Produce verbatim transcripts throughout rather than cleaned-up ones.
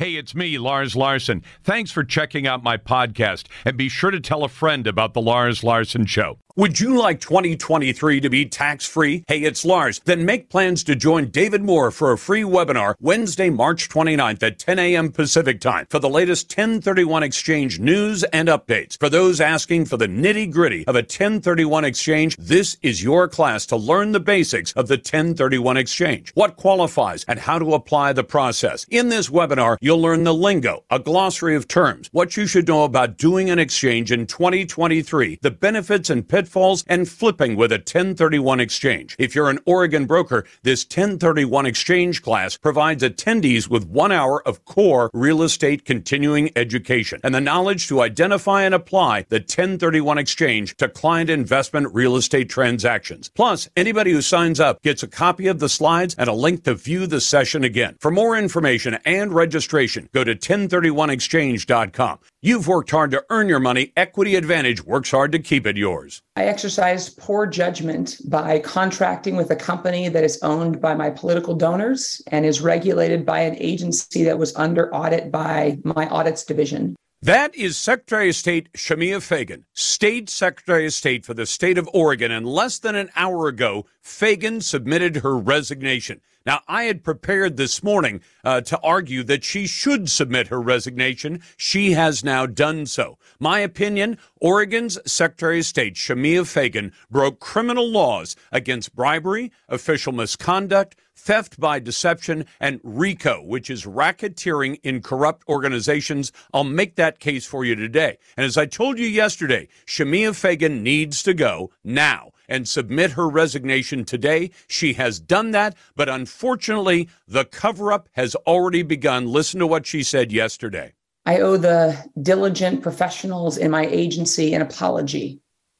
Hey, it's me, Lars Larson. Thanks for checking out my podcast, and be sure to tell a friend about the Lars Larson Show. Would you like twenty twenty-three to be tax-free? Hey, it's Lars. Then make plans to join David Moore for a free webinar Wednesday, March twenty-ninth at ten a.m. Pacific Time for the latest ten thirty-one exchange news and updates. For those asking for the nitty-gritty of a ten thirty-one exchange, this is your class to learn the basics of the ten thirty-one exchange, what qualifies, and how to apply the process. In this webinar, you'll learn the lingo, a glossary of terms, what you should know about doing an exchange in twenty twenty-three, the benefits and pitfalls pitfalls, and flipping with a ten thirty-one exchange. If you're an Oregon broker, this ten thirty-one exchange class provides attendees with one hour of core real estate continuing education and the knowledge to identify and apply the ten thirty-one exchange to client investment real estate transactions. Plus, anybody who signs up gets a copy of the slides and a link to view the session again. For more information and registration, go to ten thirty-one exchange dot com. You've worked hard to earn your money. Equity Advantage works hard to keep it yours. I exercised poor judgment by contracting with a company that is owned by my political donors and is regulated by an agency that was under audit by my audits division. That is Secretary of State Shemia Fagan, State Secretary of State for the state of Oregon. And less than an hour ago, Fagan submitted her resignation. Now, I had prepared this morning uh, to argue that she should submit her resignation. She has now done so. My opinion, Oregon's Secretary of State, Shemia Fagan, broke criminal laws against bribery, official misconduct, theft by deception, and RICO, which is racketeering in corrupt organizations. I'll make that case for you today. And as I told you yesterday, Shemia Fagan needs to go now and submit her resignation today. She has done that, but unfortunately, the cover-up has already begun. Listen to what she said yesterday. I owe the diligent professionals in my agency an apology.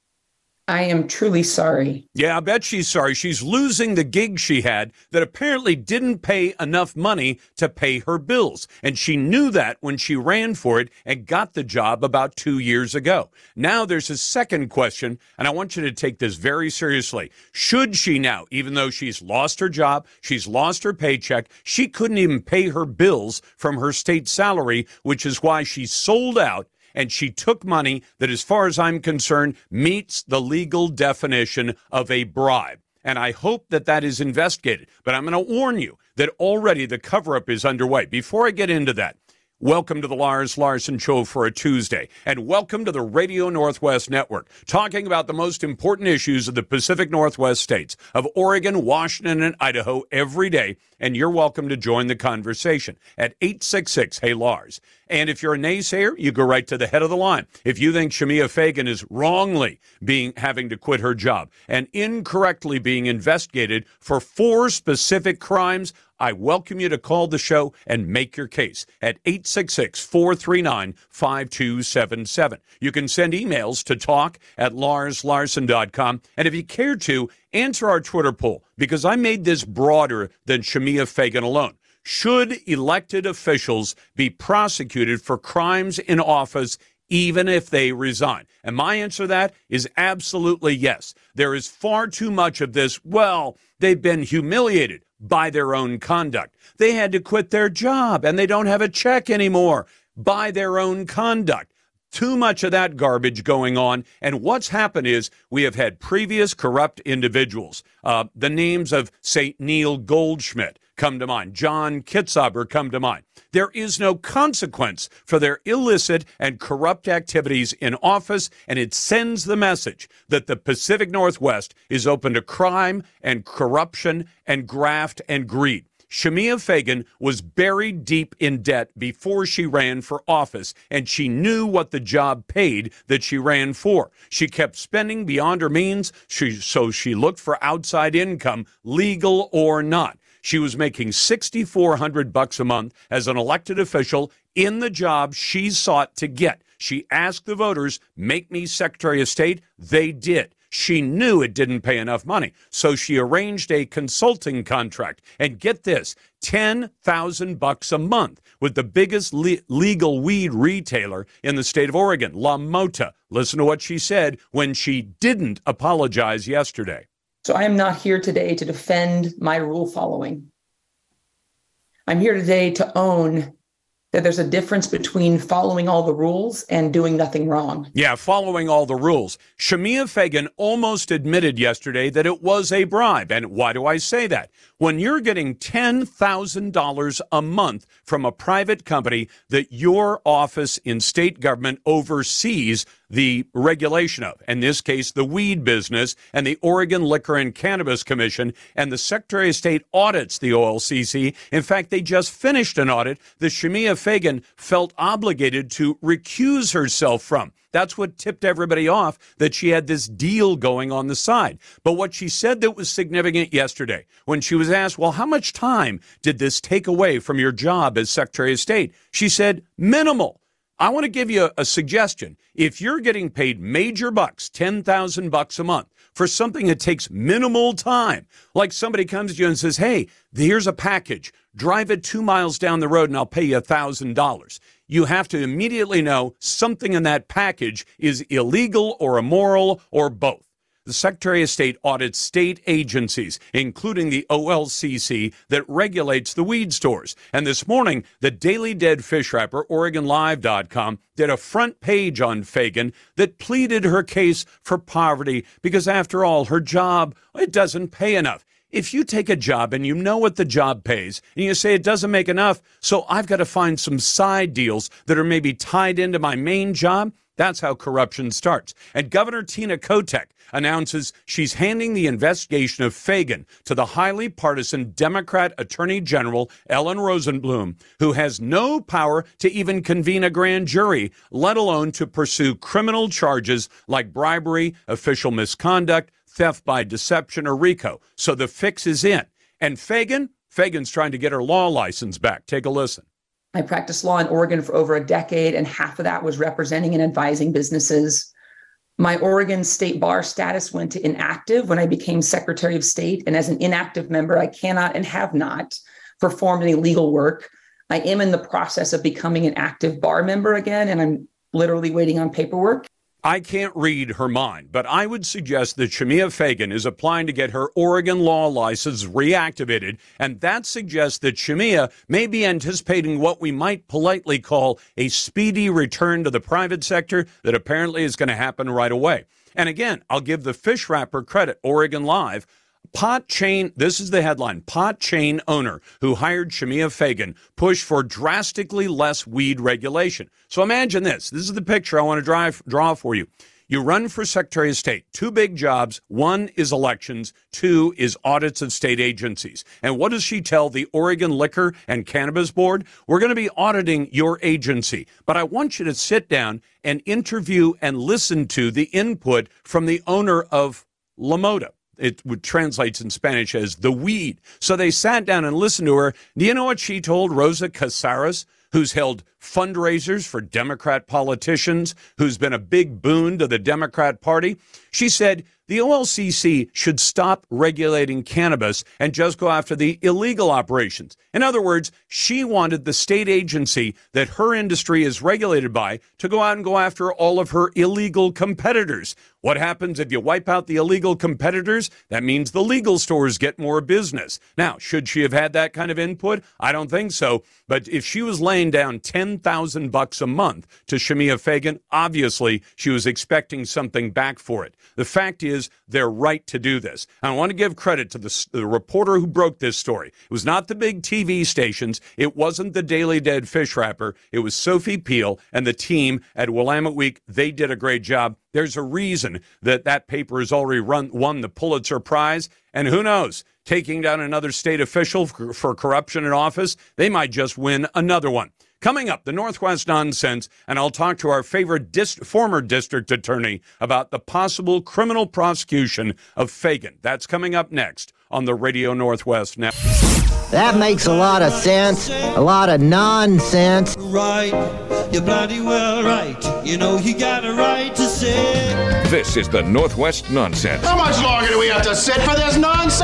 I am truly sorry. Yeah, I bet she's sorry. She's losing the gig she had that apparently didn't pay enough money to pay her bills. And she knew that when she ran for it and got the job about two years ago. Now there's a second question, and I want you to take this very seriously. Should she now, even though she's lost her job, she's lost her paycheck, she couldn't even pay her bills from her state salary, which is why she sold out. And she took money that, as far as I'm concerned, meets the legal definition of a bribe. And I hope that that is investigated. But I'm going to warn you that already the cover-up is underway. Before I get into that, welcome to the Lars Larson Show for a Tuesday, and welcome to the Radio Northwest Network, talking about the most important issues of the Pacific Northwest states of Oregon, Washington, and Idaho every day. And you're welcome to join the conversation at eight six six, hey Lars. And if you're a naysayer, you go right to the head of the line. If you think Shemia Fagan is wrongly being having to quit her job and incorrectly being investigated for four specific crimes, I welcome you to call the show and make your case at eight six six, four three nine, five two seven seven. You can send emails to talk at lars larson dot com. And if you care to, answer our Twitter poll, because I made this broader than Shemia Fagan alone. Should elected officials be prosecuted for crimes in office even if they resign? And my answer to that is absolutely yes. There is far too much of this, well, they've been humiliated by their own conduct. They had to quit their job and they don't have a check anymore by their own conduct. Too much of that garbage going on. And what's happened is we have had previous corrupt individuals. Uh, the names of, say, Neil Goldschmidt come to mind. John Kitzhaber come to mind. There is no consequence for their illicit and corrupt activities in office, and it sends the message that the Pacific Northwest is open to crime and corruption and graft and greed. Shemia Fagan was buried deep in debt before she ran for office, and she knew what the job paid that she ran for. She kept spending beyond her means, she, so she looked for outside income, legal or not. She was making six thousand four hundred bucks a month as an elected official in the job she sought to get. She asked the voters, make me Secretary of State. They did. She knew it didn't pay enough money, so she arranged a consulting contract. And get this, ten thousand bucks a month with the biggest le- legal weed retailer in the state of Oregon, La Mota. Listen to what she said when she didn't apologize yesterday. So I am not here today to defend my rule following. I'm here today to own that there's a difference between following all the rules and doing nothing wrong. Yeah, following all the rules. Shemia Fagan almost admitted yesterday that it was a bribe. And why do I say that? When you're getting ten thousand dollars a month from a private company that your office in state government oversees the regulation of, in this case, the weed business, and the Oregon Liquor and Cannabis Commission, and the Secretary of State audits the O L C C. In fact, they just finished an audit that Shemia Fagan felt obligated to recuse herself from. That's what tipped everybody off, that she had this deal going on the side. But what she said that was significant yesterday, when she was asked, well, how much time did this take away from your job as Secretary of State? She said, minimal. I want to give you a, a suggestion. If you're getting paid major bucks, ten thousand bucks a month, for something that takes minimal time, like somebody comes to you and says, hey, here's a package, drive it two miles down the road and I'll pay you one thousand dollars. You have to immediately know something in that package is illegal or immoral or both. The Secretary of State audits state agencies, including the O L C C, that regulates the weed stores. And this morning, the Daily Dead fish wrapper, Oregon Live dot com, did a front page on Fagan that pleaded her case for poverty because, after all, her job, it doesn't pay enough. If you take a job and you know what the job pays and you say it doesn't make enough, so I've got to find some side deals that are maybe tied into my main job, that's how corruption starts. And Governor Tina Kotek announces she's handing the investigation of Fagan to the highly partisan Democrat Attorney General Ellen Rosenblum, who has no power to even convene a grand jury, let alone to pursue criminal charges like bribery, official misconduct, theft by deception, or RICO. So the fix is in. And Fagan, Fagan's trying to get her law license back. Take a listen. I practiced law in Oregon for over a decade, and half of that was representing and advising businesses. My Oregon State Bar status went to inactive when I became Secretary of State, and as an inactive member, I cannot and have not performed any legal work. I am in the process of becoming an active bar member again, and I'm literally waiting on paperwork. I can't read her mind, but I would suggest that Shemia Fagan is applying to get her Oregon law license reactivated, and that suggests that Shemia may be anticipating what we might politely call a speedy return to the private sector that apparently is going to happen right away. And again, I'll give the fish wrapper credit, Oregon Live. Pot chain, this is the headline, pot chain owner who hired Shemia Fagan pushed for drastically less weed regulation. So imagine this. This is the picture I want to drive, draw for you. You run for Secretary of State, two big jobs. One is elections. Two is audits of state agencies. And what does she tell the Oregon Liquor and Cannabis Board? We're going to be auditing your agency, but I want you to sit down and interview and listen to the input from the owner of La Mota. It would translates in Spanish as the weed. So they sat down and listened to her. Do you know what she told Rosa Casares, who's held fundraisers for Democrat politicians, who's been a big boon to the Democrat Party? She said the O L C C should stop regulating cannabis and just go after the illegal operations. In other words, she wanted the state agency that her industry is regulated by to go out and go after all of her illegal competitors. What happens if you wipe out the illegal competitors? That means the legal stores get more business. Now, should she have had that kind of input? I don't think so. But if she was laying down ten thousand bucks a month to Shemia Fagan, obviously she was expecting something back for it. The fact is, they're right to do this. And I want to give credit to the, the reporter who broke this story. It was not the big T V stations. It wasn't the Daily Dead fish wrapper. It was Sophie Peel and the team at Willamette Week. They did a great job. There's a reason that that paper has already run, won the Pulitzer Prize. And who knows, taking down another state official for, for corruption in office, they might just win another one. Coming up, the Northwest Nonsense, and I'll talk to our favorite dis- former district attorney about the possible criminal prosecution of Fagan. That's coming up next on the Radio Northwest Network. That makes a lot of sense, a lot of nonsense. Right, you're bloody well right. You know you got a right to say. This is the Northwest Nonsense. How much longer do we have to sit for this nonsense?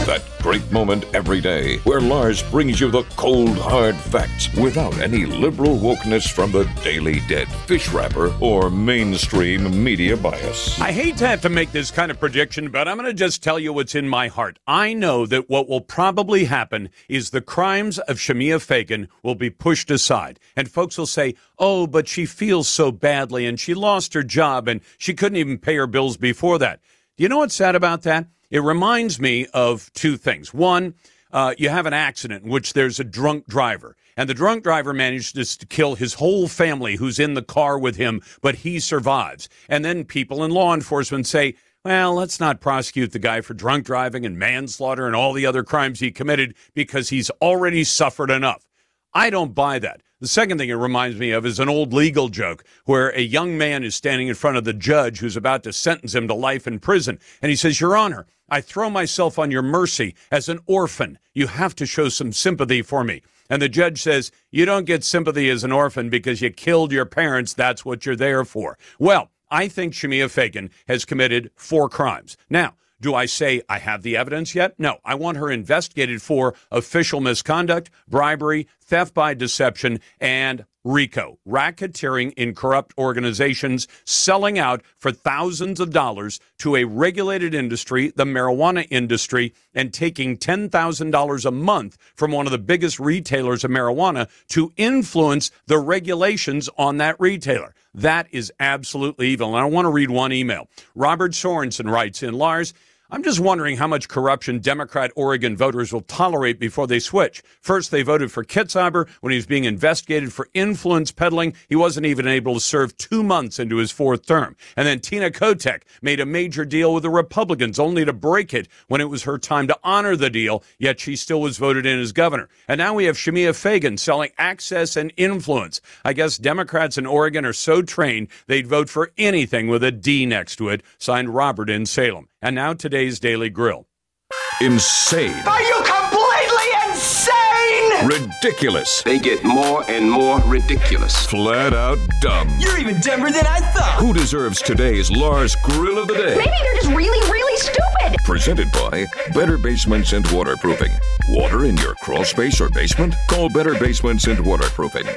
That great moment every day where Lars brings you the cold, hard facts without any liberal wokeness from the Daily Dead, fish wrapper, or mainstream media bias. I hate to have to make this kind of prediction, but I'm going to just tell you what's in my heart. I know that what will probably happen is the crimes of Shemia Fagan will be pushed aside. And folks will say, oh, but she feels so badly and she lost her job and she couldn't even pay her bills before that. Do you know what's sad about that? It reminds me of two things. One, uh, you have an accident in which there's a drunk driver, and the drunk driver manages to kill his whole family who's in the car with him, but he survives. And then people in law enforcement say, well, let's not prosecute the guy for drunk driving and manslaughter and all the other crimes he committed because he's already suffered enough. I don't buy that. The second thing it reminds me of is an old legal joke where a young man is standing in front of the judge who's about to sentence him to life in prison. And he says, Your Honor, I throw myself on your mercy as an orphan. You have to show some sympathy for me. And the judge says, you don't get sympathy as an orphan because you killed your parents. That's what you're there for. Well, I think Shemia Fagan has committed four crimes. Now, do I say I have the evidence yet? No, I want her investigated for official misconduct, bribery, theft by deception, and RICO, racketeering in corrupt organizations, selling out for thousands of dollars to a regulated industry, the marijuana industry, and taking ten thousand dollars a month from one of the biggest retailers of marijuana to influence the regulations on that retailer. That is absolutely evil. And I want to read one email. Robert Sorensen writes in, Lars, I'm just wondering how much corruption Democrat Oregon voters will tolerate before they switch. First, they voted for Kitzhaber when he was being investigated for influence peddling. He wasn't even able to serve two months into his fourth term. And then Tina Kotek made a major deal with the Republicans only to break it when it was her time to honor the deal, yet she still was voted in as governor. And now we have Shemia Fagan selling access and influence. I guess Democrats in Oregon are so trained they'd vote for anything with a D next to it. Signed, Robert in Salem. And now today's Daily Grill. Insane. Are you completely insane? Ridiculous. They get more and more ridiculous. Flat out dumb. You're even dumber than I thought. Who deserves today's Lars Grill of the Day? Maybe they're just really, really stupid. Presented by Better Basements and Waterproofing. Water in your crawl space or basement? Call Better Basements and Waterproofing.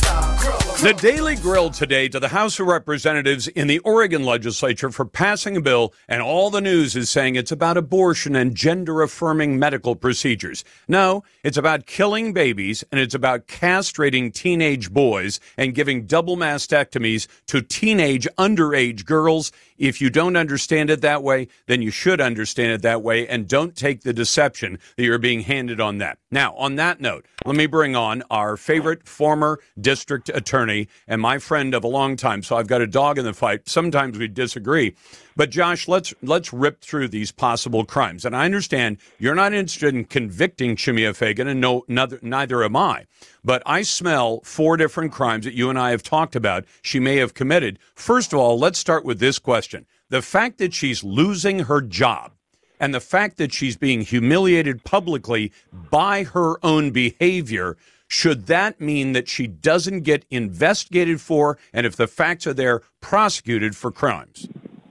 The Daily Grill today to the House of Representatives in the Oregon legislature for passing a bill, and all the news is saying it's about abortion and gender-affirming medical procedures. No, it's about killing babies, and it's about castrating teenage boys and giving double mastectomies to teenage underage girls. If you don't understand it that way, then you should understand it that way, and don't take the deception that you're being handed on that. Now, on that note, let me bring on our favorite former district attorney and my friend of a long time. So I've got a dog in the fight. Sometimes we disagree. But Josh, let's let's rip through these possible crimes. And I understand you're not interested in convicting Shemia Fagan, and no, neither, neither am I. But I smell four different crimes that you and I have talked about she may have committed. First of all, let's start with this question. The fact that she's losing her job and the fact that she's being humiliated publicly by her own behavior, should that mean that she doesn't get investigated for, and if the facts are there, prosecuted for crimes?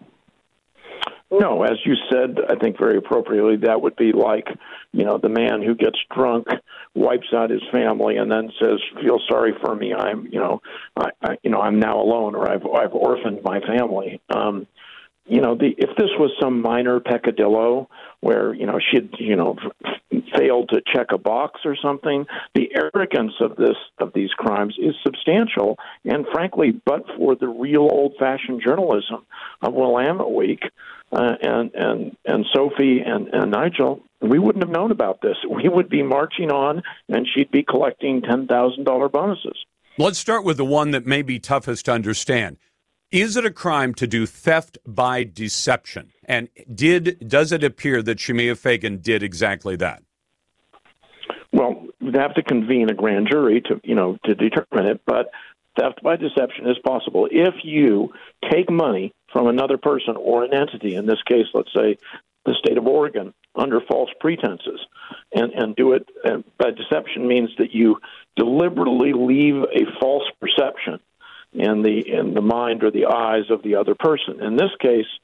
No, as you said, I think very appropriately, that would be like, you know, the man who gets drunk, wipes out his family, and then says, "Feel sorry for me. I'm, you know, I, I you know, I'm now alone, or I've, I've orphaned my family." Um, you know, the if this was some minor peccadillo where, you know, she'd, you know, f- failed to check a box or something, the arrogance of this of these crimes is substantial. And frankly, but for the real old-fashioned journalism of Willamette Week, Uh, and and and Sophie and, and Nigel, we wouldn't have known about this. We would be marching on, and she'd be collecting ten thousand dollars bonuses. Let's start with the one that may be toughest to understand. Is it a crime to do theft by deception? And did does it appear that Shemia Fagan did exactly that? Well, we'd have to convene a grand jury to, you know, to determine it, but theft by deception is possible if you take money from another person or an entity, in this case, let's say the state of Oregon, under false pretenses, and, and do it and by deception means that you deliberately leave a false perception in the in the mind or the eyes of the other person. In this case,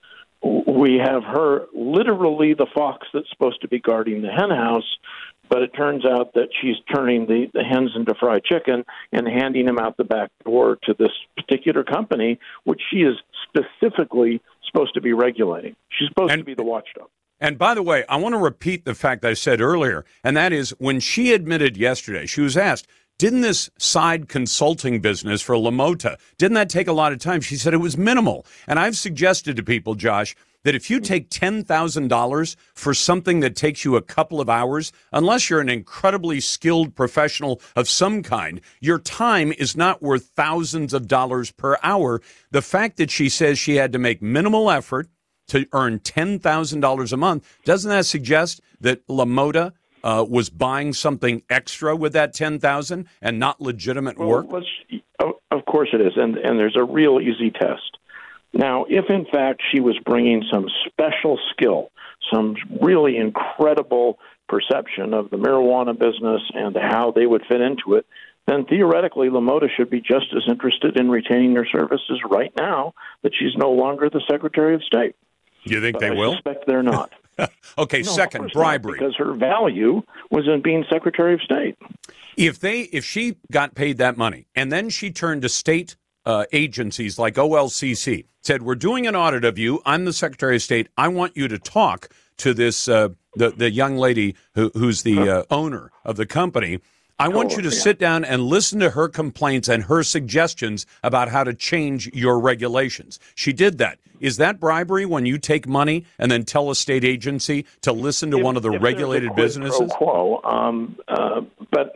we have her literally the fox that's supposed to be guarding the hen house, but it turns out that she's turning the, the hens into fried chicken and handing them out the back door to this particular company, which she is specifically supposed to be regulating. She's supposed and, to be the watchdog. And by the way, I want to repeat the fact I said earlier, and that is when she admitted yesterday, she was asked, didn't this side consulting business for LaMotta, didn't that take a lot of time? She said it was minimal. And I've suggested to people, Josh, that if you take ten thousand dollars for something that takes you a couple of hours, unless you're an incredibly skilled professional of some kind, your time is not worth thousands of dollars per hour. The fact that she says she had to make minimal effort to earn ten thousand dollars a month, doesn't that suggest that LaMotta uh, was buying something extra with that ten thousand dollars and not legitimate work? Well, of course it is, and, and there's a real easy test. Now, if in fact she was bringing some special skill, some really incredible perception of the marijuana business and how they would fit into it, then theoretically LaMotta should be just as interested in retaining their services right now that she's no longer the Secretary of State. You think but they I will? I suspect they're not. Okay, no, second, bribery. Because her value was in being Secretary of State. If they, if she got paid that money and then she turned to state uh, agencies like O L C C, said, we're doing an audit of you, I'm the Secretary of State, I want you to talk to this, uh, the, the young lady who, who's the uh, owner of the company, I want you to sit down and listen to her complaints and her suggestions about how to change your regulations. She did that. Is that bribery when you take money and then tell a state agency to listen to if, one of the regulated businesses? Pro quo, um, uh, but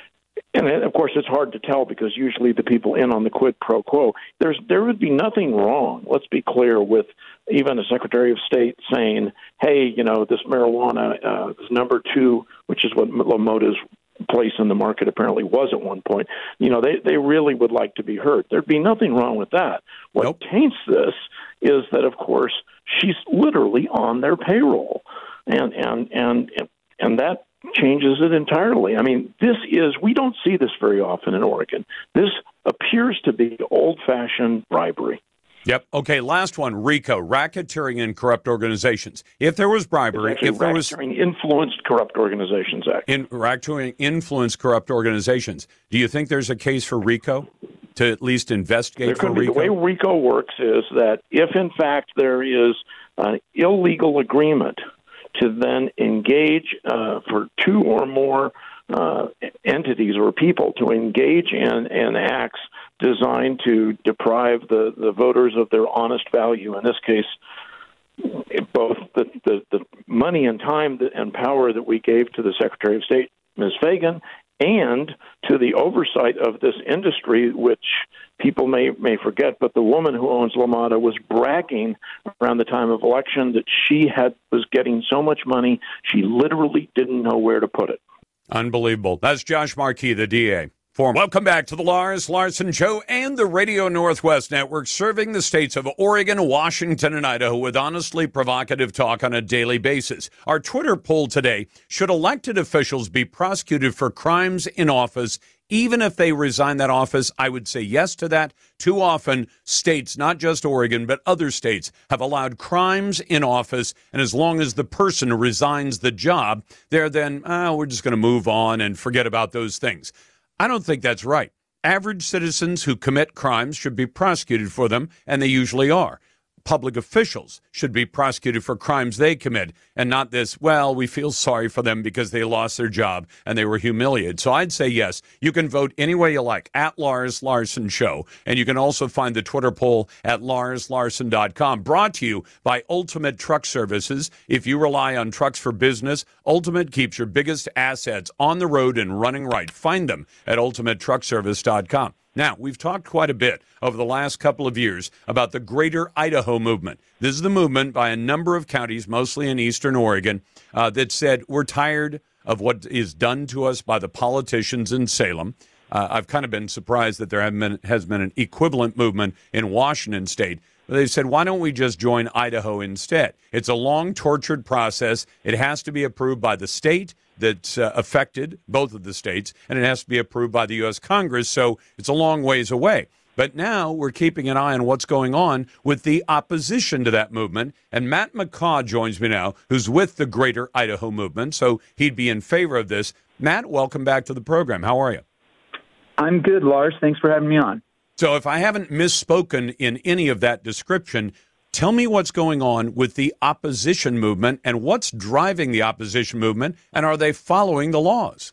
and of course it's hard to tell because usually the people in on the quid pro quo. There's there would be nothing wrong. Let's be clear with even a Secretary of State saying, "Hey, you know, this marijuana uh, is number two," which is what LaMotta's place in the market apparently was at one point. You know, they, they really would like to be heard. There'd be nothing wrong with that. What nope. taints this is that, of course, she's literally on their payroll. And, and, and, and that changes it entirely. I mean, this is, we don't see this very often in Oregon. This appears to be old-fashioned bribery. Yep. Okay, last one, RICO, Racketeering and Corrupt Organizations. If there was bribery, if there was... Racketeering Influenced Corrupt Organizations Act. In, racketeering Influenced Corrupt Organizations. Do you think there's a case for RICO to at least investigate there for be, RICO? The way RICO works is that if, in fact, there is an illegal agreement to then engage uh, for two or more uh, entities or people to engage in, in acts designed to deprive the, the voters of their honest value. In this case, both the, the, the money and time and power that we gave to the Secretary of State, Miz Fagan, and to the oversight of this industry, which people may, may forget, but the woman who owns LaMotta was bragging around the time of election that she had was getting so much money, she literally didn't know where to put it. Unbelievable. That's Josh Markey, the D A. Welcome back to the Lars Larson Show and the Radio Northwest Network, serving the states of Oregon, Washington, and Idaho with honestly provocative talk on a daily basis. Our Twitter poll today, should elected officials be prosecuted for crimes in office, even if they resign that office? I would say yes to that. Too often, states, not just Oregon, but other states, have allowed crimes in office, and as long as the person resigns the job, they're then, oh, we're just going to move on and forget about those things. I don't think that's right. Average citizens who commit crimes should be prosecuted for them, and they usually are. Public officials should be prosecuted for crimes they commit, and not this, well, we feel sorry for them because they lost their job and they were humiliated. So I'd say yes. You can vote any way you like, at Lars Larson Show. And you can also find the Twitter poll at lars larson dot com. Brought to you by Ultimate Truck Services. If you rely on trucks for business, Ultimate keeps your biggest assets on the road and running right. Find them at ultimate truck service dot com. Now, we've talked quite a bit over the last couple of years about the Greater Idaho movement. This is the movement by a number of counties, mostly in eastern Oregon, uh, that said, we're tired of what is done to us by the politicians in Salem. Uh, I've kind of been surprised that there have been, has been an equivalent movement in Washington state. They said, why don't we just join Idaho instead? It's a long, tortured process. It has to be approved by the state that's uh, affected, both of the states, and it has to be approved by the U S Congress, so it's a long ways away. But now we're keeping an eye on what's going on with the opposition to that movement. And Matt McCaw joins me now, who's with the Greater Idaho Movement, so he'd be in favor of this. Matt, welcome back to the program. How are you? I'm good, Lars. Thanks for having me on. So if I haven't misspoken in any of that description, tell me what's going on with the opposition movement and what's driving the opposition movement, and are they following the laws?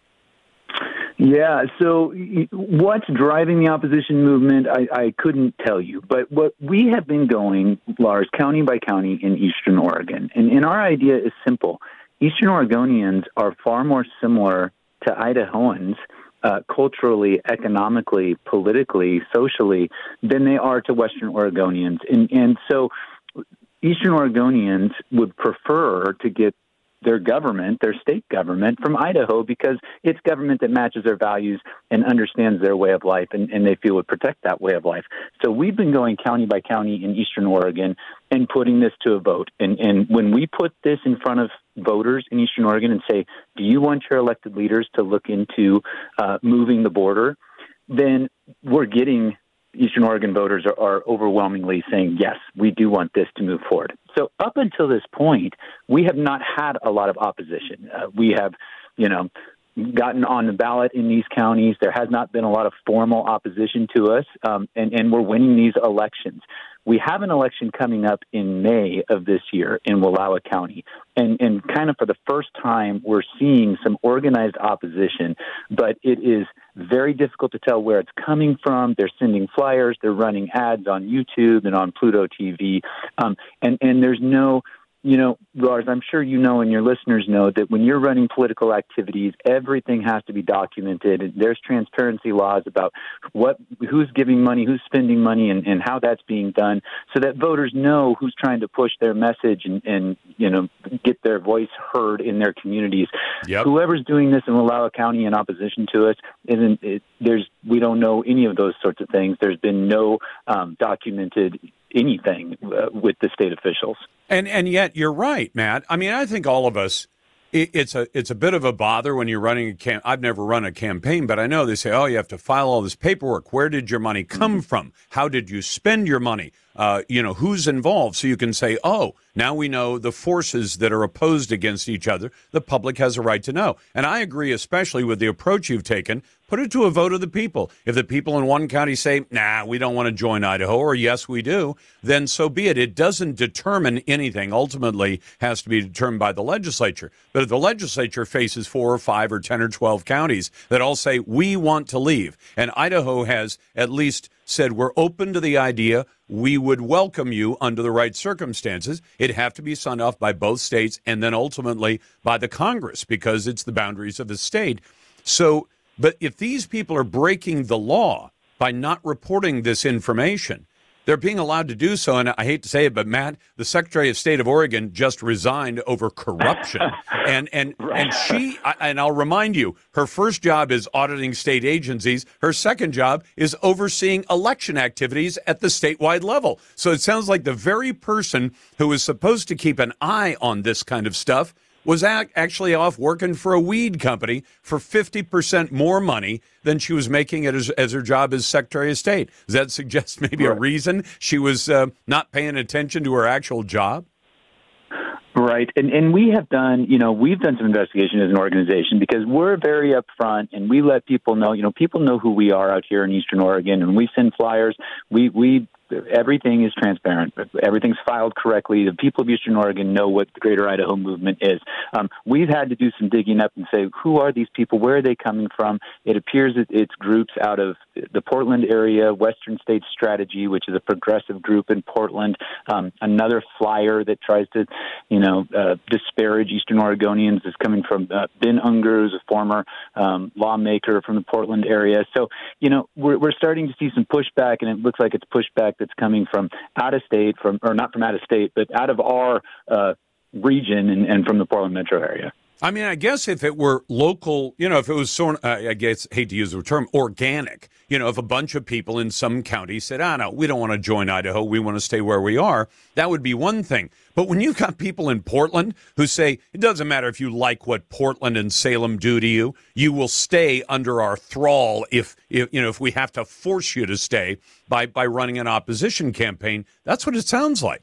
Yeah, so what's driving the opposition movement, I, I couldn't tell you. But what we have been going, Lars, county by county in Eastern Oregon. And, and our idea is simple. Eastern Oregonians are far more similar to Idahoans uh, culturally, economically, politically, socially, than they are to Western Oregonians. And, and so Eastern Oregonians would prefer to get their government, their state government, from Idaho because it's government that matches their values and understands their way of life, and, and they feel would protect that way of life. So we've been going county by county in Eastern Oregon and putting this to a vote. And, and when we put this in front of voters in Eastern Oregon and say, do you want your elected leaders to look into uh, moving the border, then we're getting Eastern Oregon voters are, are overwhelmingly saying, yes, we do want this to move forward. So up until this point, we have not had a lot of opposition. Uh, we have, you know, gotten on the ballot in these counties. There has not been a lot of formal opposition to us, um, and, and we're winning these elections. We have an election coming up in May of this year in Wallowa County. And, and kind of for the first time, we're seeing some organized opposition, but it is very difficult to tell where it's coming from. They're sending flyers. They're running ads on YouTube and on Pluto T V. Um, and, and there's no... You know, Lars, I'm sure you know and your listeners know that when you're running political activities, everything has to be documented. There's transparency laws about what, who's giving money, who's spending money, and, and how that's being done so that voters know who's trying to push their message and, and you know, get their voice heard in their communities. Yep. Whoever's doing this in Wallowa County in opposition to us, isn't it, there's we don't know any of those sorts of things. There's been no um, documented anything uh, with the state officials. And and yet you're right, Matt. I mean, I think all of us, it, it's a it's a bit of a bother when you're running a camp. I've never run a campaign, but I know they say, oh, you have to file all this paperwork. Where did your money come from? How did you spend your money? Uh, you know, who's involved? So you can say, oh, now we know the forces that are opposed against each other. The public has a right to know. And I agree, especially with the approach you've taken. Put it to a vote of the people. If the people in one county say, nah, we don't want to join Idaho, or yes, we do, then so be it. It doesn't determine anything. Ultimately, has to be determined by the legislature. But if the legislature faces four or five or ten or twelve counties that all say, we want to leave, and Idaho has at least said, we're open to the idea, we would welcome you under the right circumstances, it'd have to be signed off by both states and then ultimately by the Congress because it's the boundaries of the state. So, but if these people are breaking the law by not reporting this information, they're being allowed to do so. And I hate to say it, but Matt, the Secretary of State of Oregon just resigned over corruption. and and and she, and I'll remind you, her first job is auditing state agencies. Her second job is overseeing election activities at the statewide level. So it sounds like the very person who is supposed to keep an eye on this kind of stuff was actually off working for a weed company for fifty percent more money than she was making as, as her job as Secretary of State. Does that suggest maybe right. a reason she was uh, not paying attention to her actual job? Right. And and we have done, you know, we've done some investigation as an organization because we're very upfront and we let people know, you know, people know who we are out here in Eastern Oregon, and we send flyers. We, we, everything is transparent. Everything's filed correctly. The people of Eastern Oregon know what the Greater Idaho Movement is. Um, we've had to do some digging up and say, who are these people? Where are they coming from? It appears that it's groups out of the Portland area, Western States Strategy, which is a progressive group in Portland, um, another flyer that tries to, you know, uh, disparage Eastern Oregonians is coming from uh, Ben Unger, who's a former um, lawmaker from the Portland area. So, you know, we're, we're starting to see some pushback, and it looks like it's pushback that's coming from out of state, from or not from out of state, but out of our uh, region and, and from the Portland metro area. I mean, I guess if it were local, you know, if it was sort of, uh, I guess, hate to use the term, organic, you know, if a bunch of people in some county said, ah, no, we don't want to join Idaho, we want to stay where we are, that would be one thing. But when you've got people in Portland who say, it doesn't matter if you like what Portland and Salem do to you, you will stay under our thrall if, if you know, if we have to force you to stay by, by running an opposition campaign. That's what it sounds like.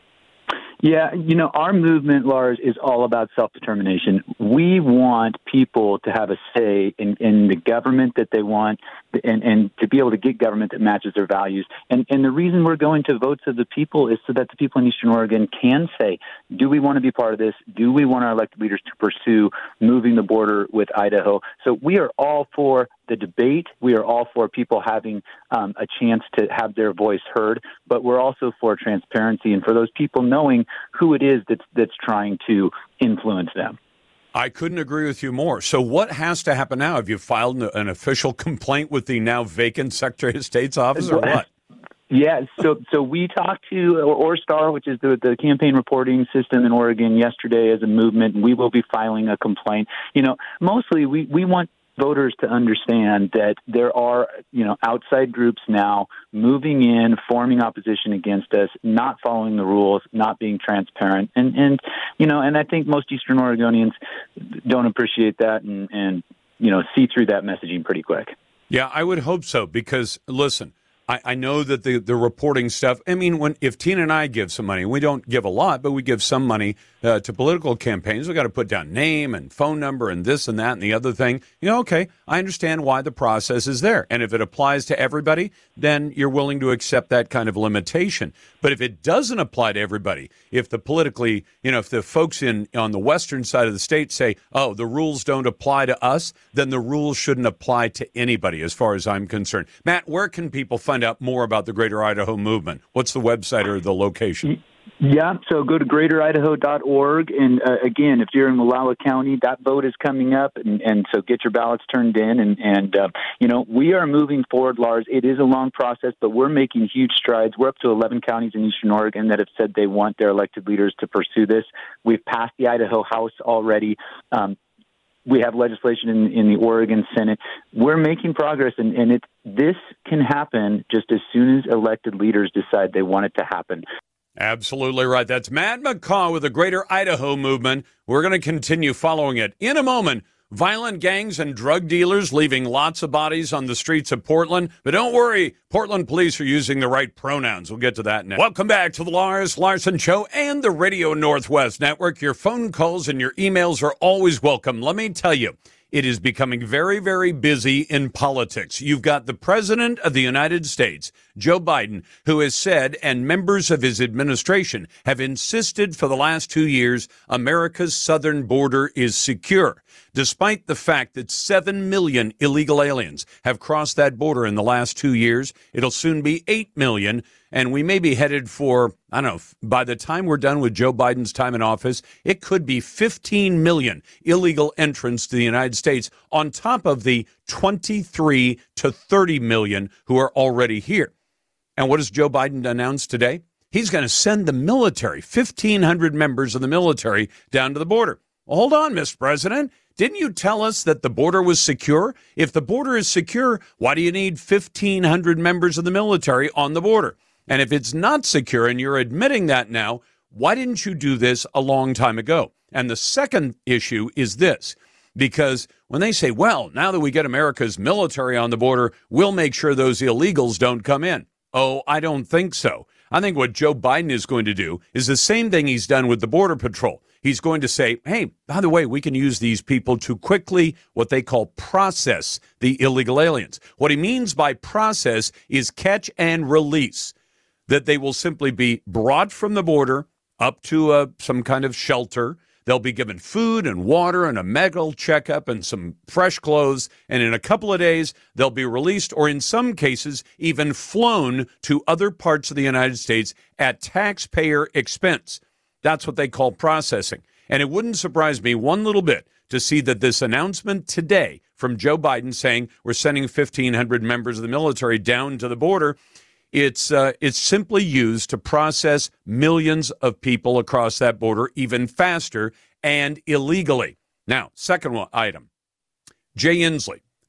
Yeah, you know, our movement, Lars, is all about self-determination. We want people to have a say in, in the government that they want and, and to be able to get government that matches their values. And, and the reason we're going to votes of the people is so that the people in Eastern Oregon can say, do we want to be part of this? Do we want our elected leaders to pursue moving the border with Idaho? So we are all for the debate. We are all for people having um, a chance to have their voice heard, but we're also for transparency and for those people knowing who it is that's, that's trying to influence them. I couldn't agree with you more. So what has to happen now? Have you filed an, an official complaint with the now vacant Secretary of State's office or what? Yeah, so so we talked to ORSTAR, which is the, the campaign reporting system in Oregon, yesterday as a movement, and we will be filing a complaint. You know, mostly we, we want voters to understand that there are, you know, outside groups now moving in, forming opposition against us, not following the rules, not being transparent. And, and you know, and I think most Eastern Oregonians don't appreciate that and, and, you know, see through that messaging pretty quick. Yeah, I would hope so because, listen, I, I know that the, the reporting stuff, I mean, when if Tina and I give some money, we don't give a lot, but we give some money uh, to political campaigns. We've got to put down name and phone number and this and that and the other thing. You know, okay, I understand why the process is there. And if it applies to everybody, then you're willing to accept that kind of limitation. But if it doesn't apply to everybody, if the politically, you know, if the folks in on the western side of the state say, oh, the rules don't apply to us, then the rules shouldn't apply to anybody as far as I'm concerned. Matt, where can people find out more about the Greater Idaho Movement? What's the website or the location? Yeah, so go to greater idaho dot org. And uh, again, if you're in Wallowa County, that vote is coming up. And, and so get your ballots turned in. And, and uh, you know, we are moving forward, Lars. It is a long process, but we're making huge strides. We're up to eleven counties in Eastern Oregon that have said they want their elected leaders to pursue this. We've passed the Idaho House already. Um, we have legislation in, in the Oregon Senate. We're making progress, and, and it, this can happen just as soon as elected leaders decide they want it to happen. Absolutely right. That's Matt McCaw with the Greater Idaho Movement. We're going to continue following it. In a moment, violent gangs and drug dealers leaving lots of bodies on the streets of Portland. But don't worry, Portland police are using the right pronouns. We'll get to that next. Welcome back to the Lars Larson Show and the Radio Northwest Network. Your phone calls and your emails are always welcome. Let me tell you, it is becoming very, very busy in politics. You've got the President of the United States, Joe Biden, who has said, and members of his administration have insisted for the last two years, America's southern border is secure, despite the fact that seven million illegal aliens have crossed that border in the last two years. It'll soon be eight million. And we may be headed for, I don't know, by the time we're done with Joe Biden's time in office, it could be fifteen million illegal entrants to the United States on top of the twenty-three to thirty million who are already here. And what has Joe Biden announced today? He's going to send the military, fifteen hundred members of the military, down to the border. Well, hold on, Mister President. Didn't you tell us that the border was secure? If the border is secure, why do you need fifteen hundred members of the military on the border? And if it's not secure, and you're admitting that now, why didn't you do this a long time ago? And the second issue is this, because when they say, well, now that we get America's military on the border, we'll make sure those illegals don't come in. Oh, I don't think so. I think what Joe Biden is going to do is the same thing he's done with the Border Patrol. He's going to say, hey, by the way, we can use these people to quickly, what they call process the illegal aliens. What he means by process is catch and release, that they will simply be brought from the border up to uh, some kind of shelter. They'll be given food and water and a medical checkup and some fresh clothes. And in a couple of days, they'll be released, or in some cases, even flown to other parts of the United States at taxpayer expense. That's what they call processing. And it wouldn't surprise me one little bit to see that this announcement today from Joe Biden saying we're sending fifteen hundred members of the military down to the border, It's uh, it's simply used to process millions of people across that border even faster and illegally. Now, second one, item, Jay Inslee,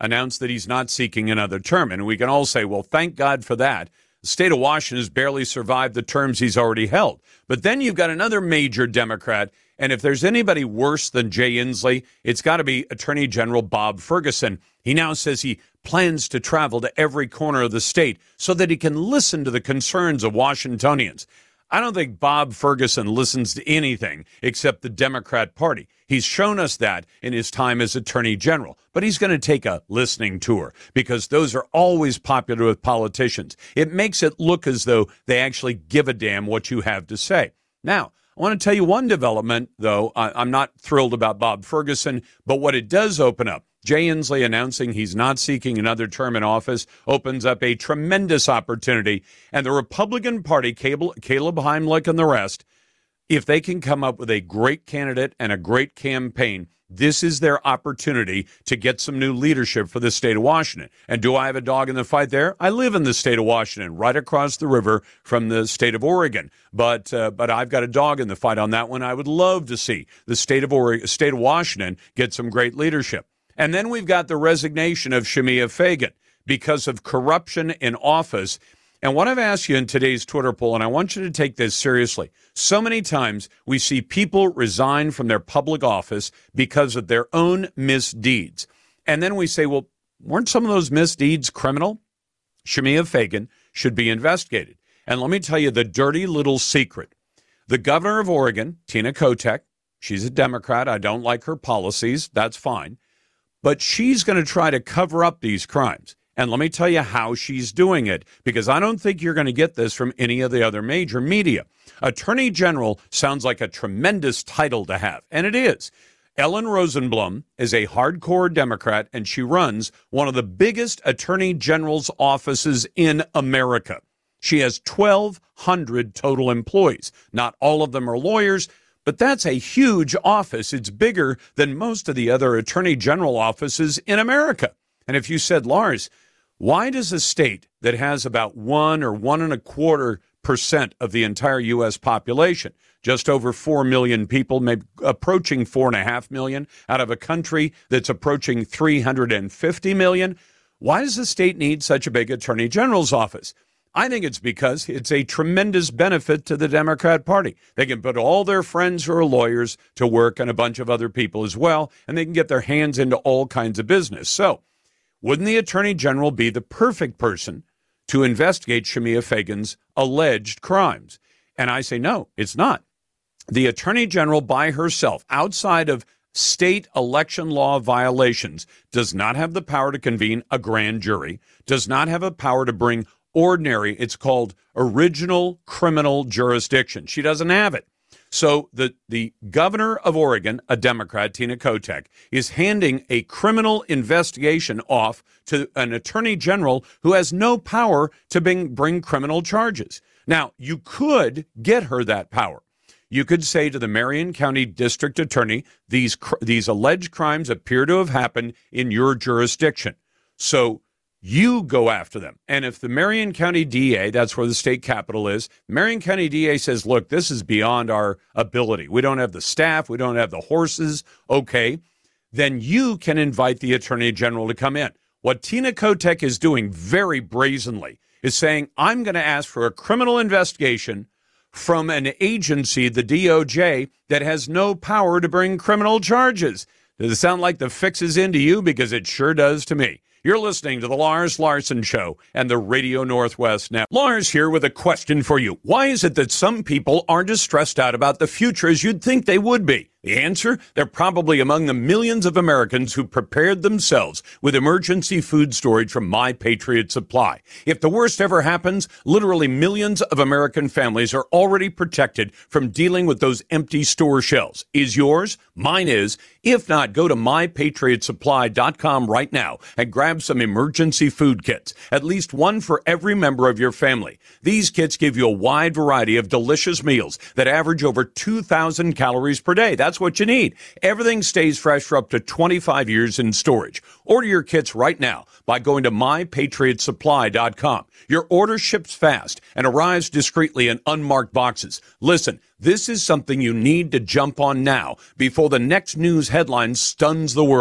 announced that he's not seeking another term. And we can all say, well, thank God for that. The state of Washington has barely survived the terms he's already held. But then you've got another major Democrat, and if there's anybody worse than Jay Inslee, it's got to be Attorney General Bob Ferguson. He now says he plans to travel to every corner of the state so that he can listen to the concerns of Washingtonians. I don't think Bob Ferguson listens to anything except the Democrat Party. He's shown us that in his time as Attorney General. But he's going to take a listening tour because those are always popular with politicians. It makes it look as though they actually give a damn what you have to say. Now, I want to tell you one development, though. I'm not thrilled about Bob Ferguson, but what it does open up, Jay Inslee announcing he's not seeking another term in office opens up a tremendous opportunity. And the Republican Party, Caleb Heimlich and the rest, if they can come up with a great candidate and a great campaign, this is their opportunity to get some new leadership for the state of Washington. And do I have a dog in the fight there? I live in the state of Washington, right across the river from the state of Oregon. But uh, but I've got a dog in the fight on that one. I would love to see the state of Oregon, state of Washington get some great leadership. And then we've got the resignation of Shemia Fagan because of corruption in office. And what I've asked you in today's Twitter poll, and I want you to take this seriously, so many times we see people resign from their public office because of their own misdeeds. And then we say, well, weren't some of those misdeeds criminal? Shemia Fagan should be investigated. And let me tell you the dirty little secret. The governor of Oregon, Tina Kotek, she's a Democrat. I don't like her policies. That's fine. But she's going to try to cover up these crimes. And let me tell you how she's doing it, because I don't think you're going to get this from any of the other major media. Attorney General sounds like a tremendous title to have, and it is. Ellen Rosenblum is a hardcore Democrat, and she runs one of the biggest attorney general's offices in America. She has twelve hundred total employees. Not all of them are lawyers, but that's a huge office. It's bigger than most of the other attorney general offices in America. And if you said, Lars, why does a state that has about one or one and a quarter percent of the entire U S population, just over four million people, maybe approaching four and a half million out of a country that's approaching three hundred fifty million, why does the state need such a big attorney general's office? I think it's because it's a tremendous benefit to the Democrat Party. They can put all their friends who are lawyers to work and a bunch of other people as well, and they can get their hands into all kinds of business. So wouldn't the attorney general be the perfect person to investigate Shemia Fagan's alleged crimes? And I say, no, it's not. The attorney general by herself, outside of state election law violations, does not have the power to convene a grand jury, does not have a power to bring ordinary, it's called original criminal jurisdiction. She doesn't have it. So the, the governor of Oregon, a Democrat, Tina Kotek, is handing a criminal investigation off to an attorney general who has no power to bring, bring criminal charges. Now, you could get her that power. You could say to the Marion County District Attorney, these these alleged crimes appear to have happened in your jurisdiction. So you go after them. And if the Marion County D A, that's where the state capital is, Marion County D A says, look, this is beyond our ability. We don't have the staff. We don't have the horses. Okay. Then you can invite the attorney general to come in. What Tina Kotek is doing very brazenly is saying, I'm going to ask for a criminal investigation from an agency, the D O J, that has no power to bring criminal charges. Does it sound like the fix is into you? Because it sure does to me. You're listening to the Lars Larson Show and the Radio Northwest Network. Lars here with a question for you. Why is it that some people aren't as stressed out about the future as you'd think they would be? The answer? They're probably among the millions of Americans who prepared themselves with emergency food storage from My Patriot Supply. If the worst ever happens, literally millions of American families are already protected from dealing with those empty store shelves. Is yours? Mine is. If not, go to my patriot supply dot com right now and grab some emergency food kits, at least one for every member of your family. These kits give you a wide variety of delicious meals that average over two thousand calories per day. That's what you need. Everything stays fresh for up to twenty-five years in storage. Order your kits right now by going to my patriot supply dot com. Your order ships fast and arrives discreetly in unmarked boxes. Listen, this is something you need to jump on now before the next news headline stuns the world.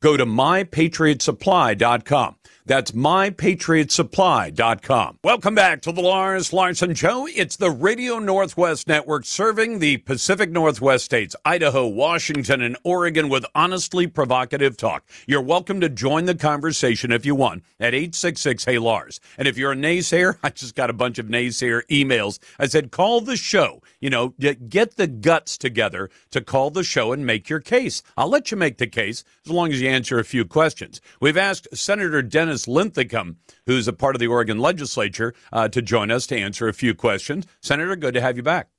Go to my patriot supply dot com. That's my patriot supply dot com. Welcome back to the Lars Larson Show. It's the Radio Northwest Network serving the Pacific Northwest states, Idaho, Washington, and Oregon with honestly provocative talk. You're welcome to join the conversation if you want at eight six six, hey Lars. And if you're a naysayer, I just got a bunch of naysayer emails. I said, call the show. You know, get the guts together to call the show and make your case. I'll let you make the case as long as you answer a few questions. We've asked Senator Dennis Linthicum, who's a part of the Oregon legislature, uh, to join us to answer a few questions. Senator, good to have you back.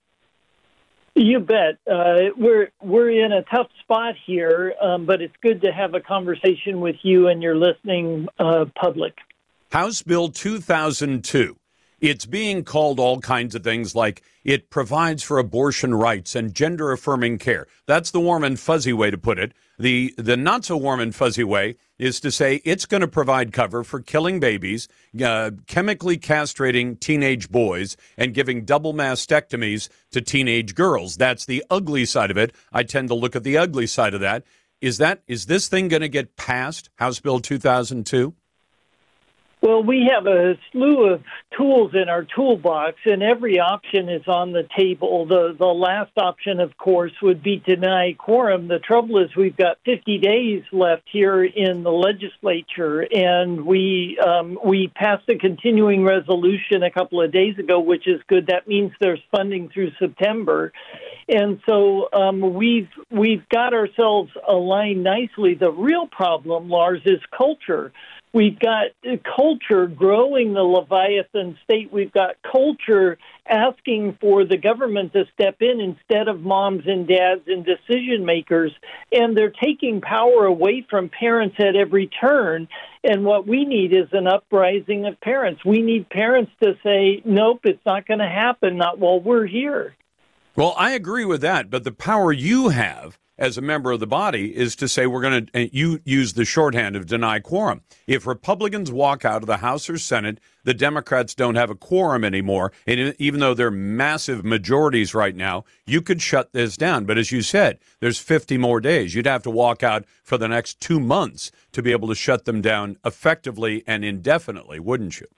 You bet. Uh, we're we're in a tough spot here, um, but it's good to have a conversation with you and your listening uh, public. House Bill two thousand two. It's being called all kinds of things, like it provides for abortion rights and gender-affirming care. That's the warm and fuzzy way to put it. The the not-so-warm and fuzzy way is to say it's going to provide cover for killing babies, uh, chemically castrating teenage boys, and giving double mastectomies to teenage girls. That's the ugly side of it. I tend to look at the ugly side of that. Is that is this thing going to get passed, House Bill two thousand two? Well, we have a slew of tools in our toolbox, and every option is on the table. The the last option, of course, would be deny quorum. The trouble is we've got fifty days left here in the legislature, and we um, we passed a continuing resolution a couple of days ago, which is good. That means there's funding through September. And so um, we've we've got ourselves aligned nicely. The real problem, Lars, is culture. We've got culture growing the Leviathan state. We've got culture asking for the government to step in instead of moms and dads and decision makers. And they're taking power away from parents at every turn. And what we need is an uprising of parents. We need parents to say, nope, it's not going to happen, not while we're here. Well, I agree with that. But the power you have as a member of the body is to say we're going to, you use the shorthand of deny quorum. If Republicans walk out of the House or Senate, the Democrats don't have a quorum anymore. And even though they're massive majorities right now, you could shut this down. But as you said, there's fifty more days. You'd have to walk out for the next two months to be able to shut them down effectively and indefinitely, wouldn't you?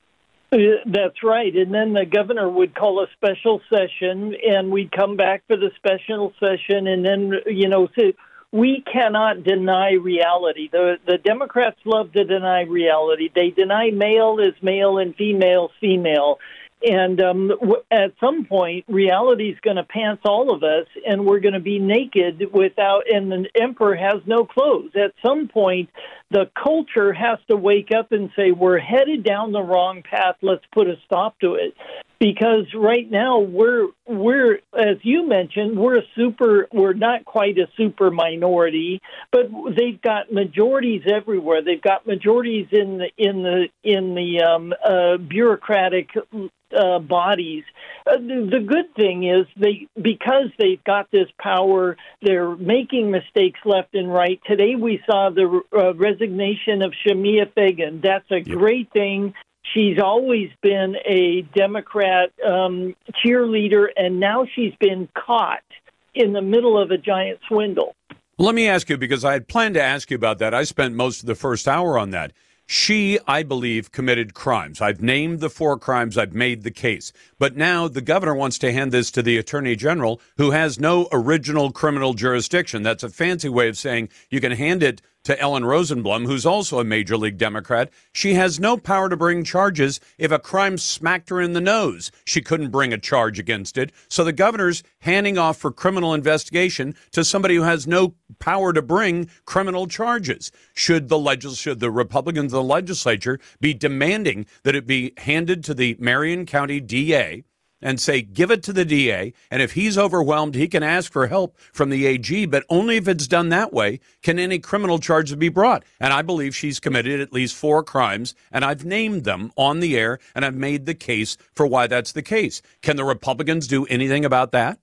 That's right. And then the governor would call a special session, and we'd come back for the special session. And then, you know, so we cannot deny reality. The the Democrats love to deny reality. They deny male is male and female is female. And um, w- at some point, reality is going to pants all of us, and we're going to be naked without, and the emperor has no clothes. At some point, the culture has to wake up and say, we're headed down the wrong path. Let's put a stop to it. Because right now, we're, we're as you mentioned, we're a super, we're not quite a super minority, but they've got majorities everywhere. They've got majorities in the, in the, in the um, uh, bureaucratic Uh, bodies. Uh, the, the good thing is they, because they've got this power, they're making mistakes left and right. Today we saw the uh, resignation of Shamia Fagan. That's a yep. great thing. She's always been a Democrat um, cheerleader, and now she's been caught in the middle of a giant swindle. Let me ask you, because I had planned to ask you about that. I spent most of the first hour on that. She, I believe, committed crimes. I've named the four crimes. I've made the case. But now the governor wants to hand this to the attorney general, who has no original criminal jurisdiction. That's a fancy way of saying you can hand it to Ellen Rosenblum, who's also a major league Democrat. She has no power to bring charges. If a crime smacked her in the nose, she couldn't bring a charge against it. So the governor's handing off for criminal investigation to somebody who has no power to bring criminal charges. Should the legis- should the Republicans of the legislature be demanding that it be handed to the Marion County D A and say, give it to the D A, and if he's overwhelmed, he can ask for help from the A G, but only if it's done that way can any criminal charges be brought. And I believe she's committed at least four crimes, and I've named them on the air, and I've made the case for why that's the case. Can the Republicans do anything about that?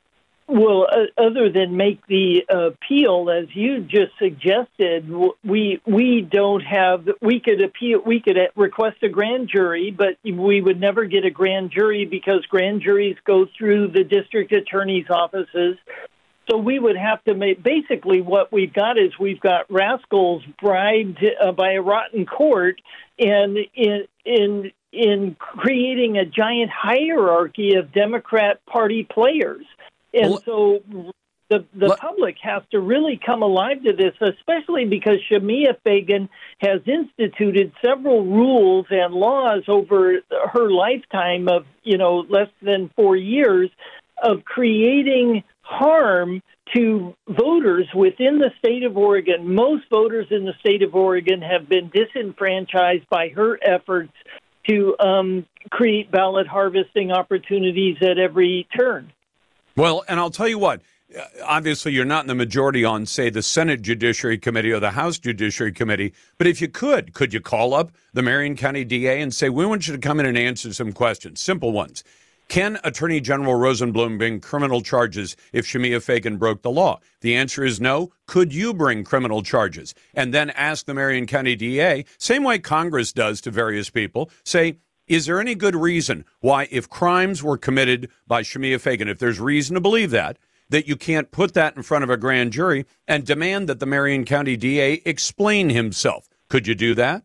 Well, uh, other than make the appeal, as you just suggested, we we don't have. We could appeal. We could request a grand jury, but we would never get a grand jury because grand juries go through the district attorney's offices. So we would have to make, basically what we've got is we've got rascals bribed uh, by a rotten court, and in in in creating a giant hierarchy of Democrat Party players. And well, so the the let, public has to really come alive to this, especially because Shemia Fagan has instituted several rules and laws over her lifetime of, you know, less than four years of creating harm to voters within the state of Oregon. Most voters in the state of Oregon have been disenfranchised by her efforts to um, create ballot harvesting opportunities at every turn. Well, and I'll tell you what, obviously you're not in the majority on, say, the Senate Judiciary Committee or the House Judiciary Committee, but if you could, could you call up the Marion County D A and say, we want you to come in and answer some questions, simple ones. Can Attorney General Rosenblum bring criminal charges if Shemia Fagan broke the law? The answer is no. Could you bring criminal charges? And then ask the Marion County D A, same way Congress does to various people, say, is there any good reason why if crimes were committed by Shemia Fagan, if there's reason to believe that, that you can't put that in front of a grand jury and demand that the Marion County D A explain himself? Could you do that?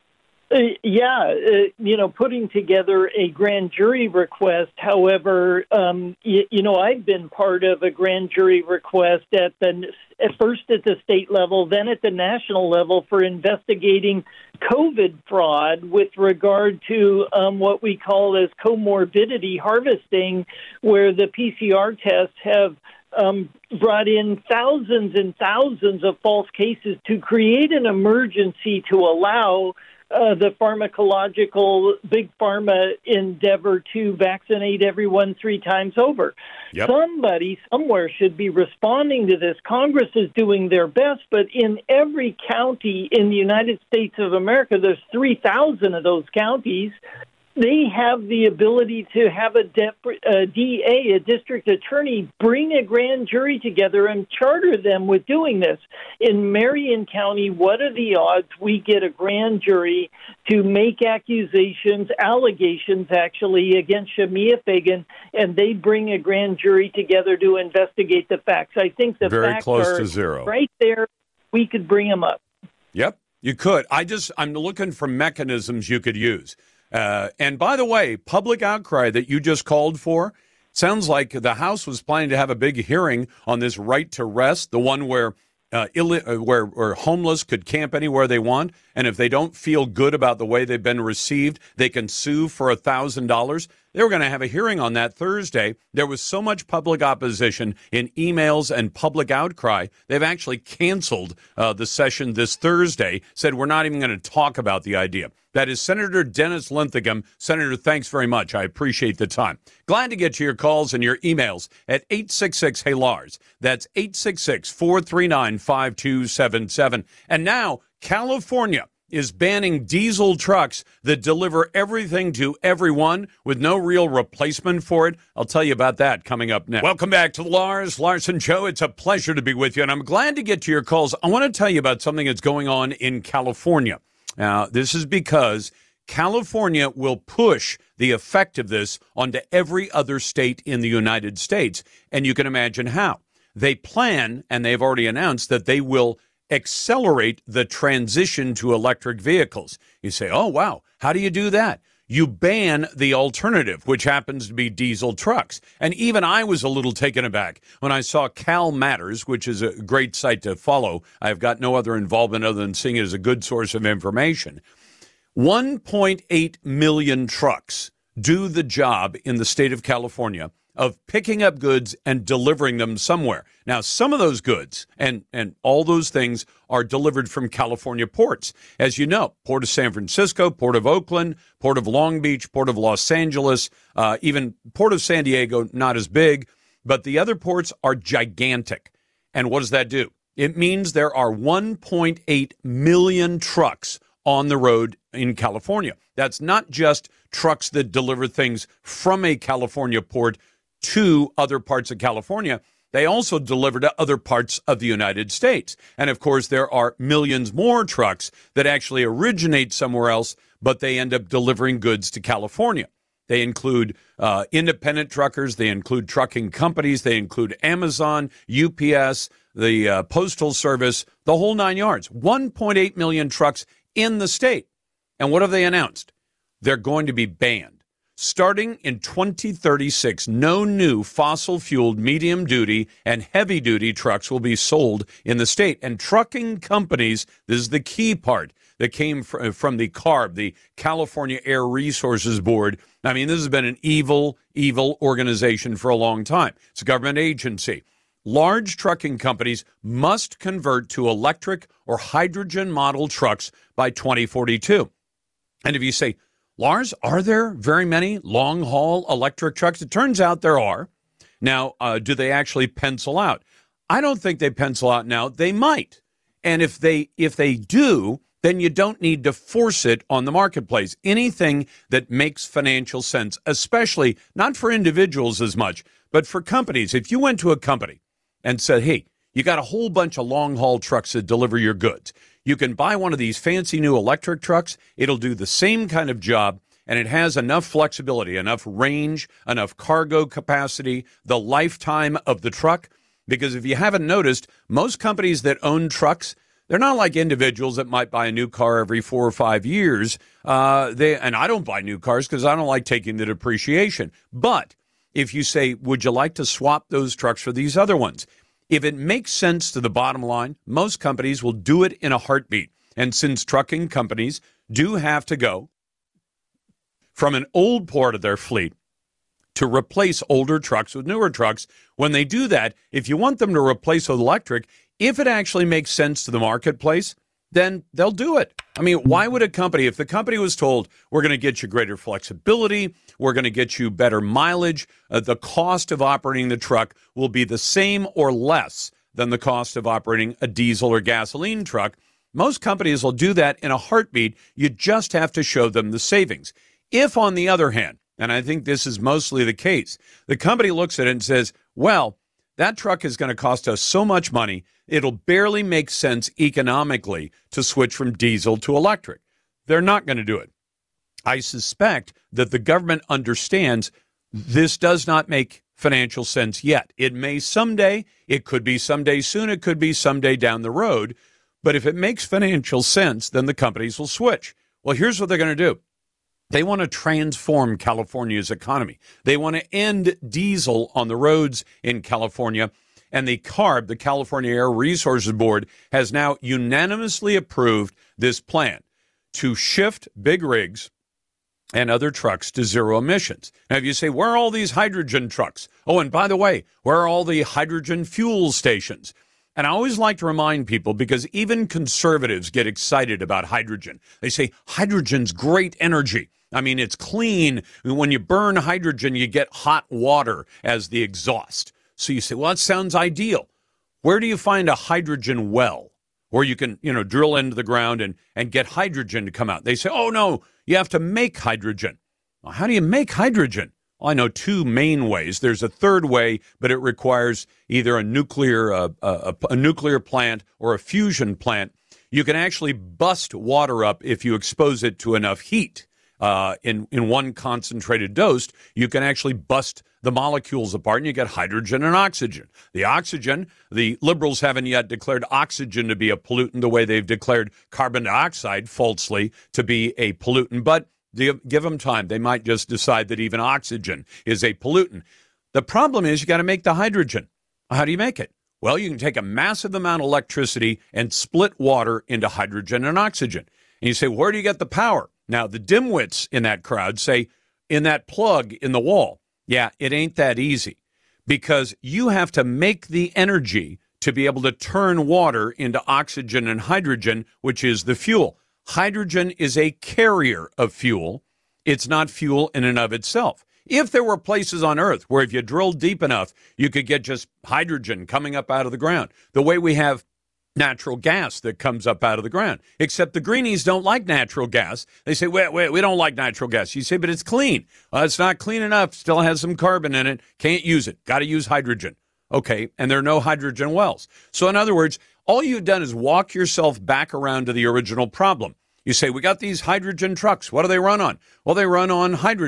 Uh, yeah, uh, you know, putting together a grand jury request. However, um, you, you know, I've been part of a grand jury request at the at first at the state level, then at the national level for investigating COVID fraud with regard to um, what we call as comorbidity harvesting, where the P C R tests have um, brought in thousands and thousands of false cases to create an emergency to allow Uh, the pharmacological big pharma endeavor to vaccinate everyone three times over. Yep. Somebody somewhere should be responding to this. Congress is doing their best, but in every county in the United States of America, there's three thousand of those counties. They have the ability to have a, de- a D A, a district attorney, bring a grand jury together and charter them with doing this. In Marion County, what are the odds we get a grand jury to make accusations, allegations actually, against Shemia Fagan, and they bring a grand jury together to investigate the facts? I think the Very facts close are to zero. Right there. We could bring them up. Yep, you could. I just, I'm looking for mechanisms you could use. Uh, and by the way, public outcry that you just called for, sounds like the House was planning to have a big hearing on this right to rest, the one where uh, Ill- where, where homeless could camp anywhere they want, and if they don't feel good about the way they've been received, they can sue for one thousand dollars. They were going to have a hearing on that Thursday. There was so much public opposition in emails and public outcry, they've actually canceled uh, the session this Thursday, said we're not even going to talk about the idea. That is Senator Dennis Linthicum. Senator, thanks very much. I appreciate the time. Glad to get to your calls and your emails at eight six six, hey Lars. That's eight six six, four three nine, five two seven seven. And now, California is banning diesel trucks that deliver everything to everyone with no real replacement for it. I'll tell you about that coming up next. Welcome back to the Lars Larson Show. It's a pleasure to be with you, and I'm glad to get to your calls. I want to tell you about something that's going on in California. Now, this is because California will push the effect of this onto every other state in the United States, and you can imagine how. They plan, and they've already announced, that they will accelerate the transition to electric vehicles. You say, oh, wow, how do you do that? You ban the alternative, which happens to be diesel trucks. And even I was a little taken aback when I saw Cal Matters, which is a great site to follow. I've got no other involvement other than seeing it as a good source of information. one point eight million trucks do the job in the state of California of picking up goods and delivering them somewhere. Now, some of those goods and, and all those things are delivered from California ports. As you know, Port of San Francisco, Port of Oakland, Port of Long Beach, Port of Los Angeles, uh, even Port of San Diego, not as big, but the other ports are gigantic. And what does that do? It means there are one point eight million trucks on the road in California. That's not just trucks that deliver things from a California port to other parts of California. They also deliver to other parts of the United States. And of course, there are millions more trucks that actually originate somewhere else, but they end up delivering goods to California. They include uh, independent truckers. They include trucking companies. They include Amazon, U P S, the uh, Postal Service, the whole nine yards. one point eight million trucks in the state. And what have they announced? They're going to be banned. Starting in twenty thirty-six, no new fossil-fueled medium-duty and heavy-duty trucks will be sold in the state. And trucking companies, this is the key part that came fr- from the CARB, the California Air Resources Board. I mean, this has been an evil, evil organization for a long time. It's a government agency. Large trucking companies must convert to electric or hydrogen model trucks by twenty forty-two. And if you say, Lars, are there very many long-haul electric trucks? It turns out there are. Now, uh, do they actually pencil out? I don't think they pencil out now. They might. And if they if they do, then you don't need to force it on the marketplace. Anything that makes financial sense, especially not for individuals as much, but for companies. If you went to a company and said, hey, you got a whole bunch of long-haul trucks that deliver your goods. You can buy one of these fancy new electric trucks. It'll do the same kind of job, and it has enough flexibility, enough range, enough cargo capacity, the lifetime of the truck. Because if you haven't noticed, most companies that own trucks, they're not like individuals that might buy a new car every four or five years. Uh, they and I don't buy new cars because I don't like taking the depreciation. But if you say, would you like to swap those trucks for these other ones? If it makes sense to the bottom line, most companies will do it in a heartbeat. And since trucking companies do have to go from an old part of their fleet to replace older trucks with newer trucks, when they do that, if you want them to replace with electric, if it actually makes sense to the marketplace, then they'll do it. I mean, why would a company, if the company was told, we're going to get you greater flexibility, we're going to get you better mileage, uh, the cost of operating the truck will be the same or less than the cost of operating a diesel or gasoline truck, most companies will do that in a heartbeat. You just have to show them the savings. If, on the other hand, and I think this is mostly the case, the company looks at it and says, well, that truck is going to cost us so much money, it'll barely make sense economically to switch from diesel to electric. They're not going to do it. I suspect that the government understands this does not make financial sense yet. It may someday, it could be someday soon, it could be someday down the road. But if it makes financial sense, then the companies will switch. Well, here's what they're going to do. They want to transform California's economy. They want to end diesel on the roads in California. And the CARB, the California Air Resources Board, has now unanimously approved this plan to shift big rigs and other trucks to zero emissions. Now, if you say, where are all these hydrogen trucks? Oh, and by the way, where are all the hydrogen fuel stations? And I always like to remind people, because even conservatives get excited about hydrogen. They say, hydrogen's great energy. I mean, it's clean. When you burn hydrogen, you get hot water as the exhaust. So you say, well, that sounds ideal. Where do you find a hydrogen well where you can, you know, drill into the ground and, and get hydrogen to come out? They say, oh, no, you have to make hydrogen. Well, how do you make hydrogen? Well, I know two main ways. There's a third way, but it requires either a nuclear uh, a, a nuclear plant or a fusion plant. You can actually bust water up if you expose it to enough heat. Uh, in, in one concentrated dose, you can actually bust the molecules apart and you get hydrogen and oxygen. The oxygen, the liberals haven't yet declared oxygen to be a pollutant the way they've declared carbon dioxide falsely to be a pollutant. But give, give them time. They might just decide that even oxygen is a pollutant. The problem is you got to make the hydrogen. How do you make it? Well, you can take a massive amount of electricity and split water into hydrogen and oxygen. And you say, where do you get the power? Now, the dimwits in that crowd say, in that plug in the wall. Yeah, it ain't that easy, because you have to make the energy to be able to turn water into oxygen and hydrogen, which is the fuel. Hydrogen is a carrier of fuel. It's not fuel in and of itself. If there were places on Earth where if you drilled deep enough, you could get just hydrogen coming up out of the ground, the way we have natural gas that comes up out of the ground. Except the greenies don't like natural gas. They say, wait, wait, we don't like natural gas. You say, but it's clean. Well, it's not clean enough. Still has some carbon in it. Can't use it. Got to use hydrogen. Okay, and there are no hydrogen wells. So in other words, all you've done is walk yourself back around to the original problem. You say, we got these hydrogen trucks. What do they run on? Well, they run on hydrogen.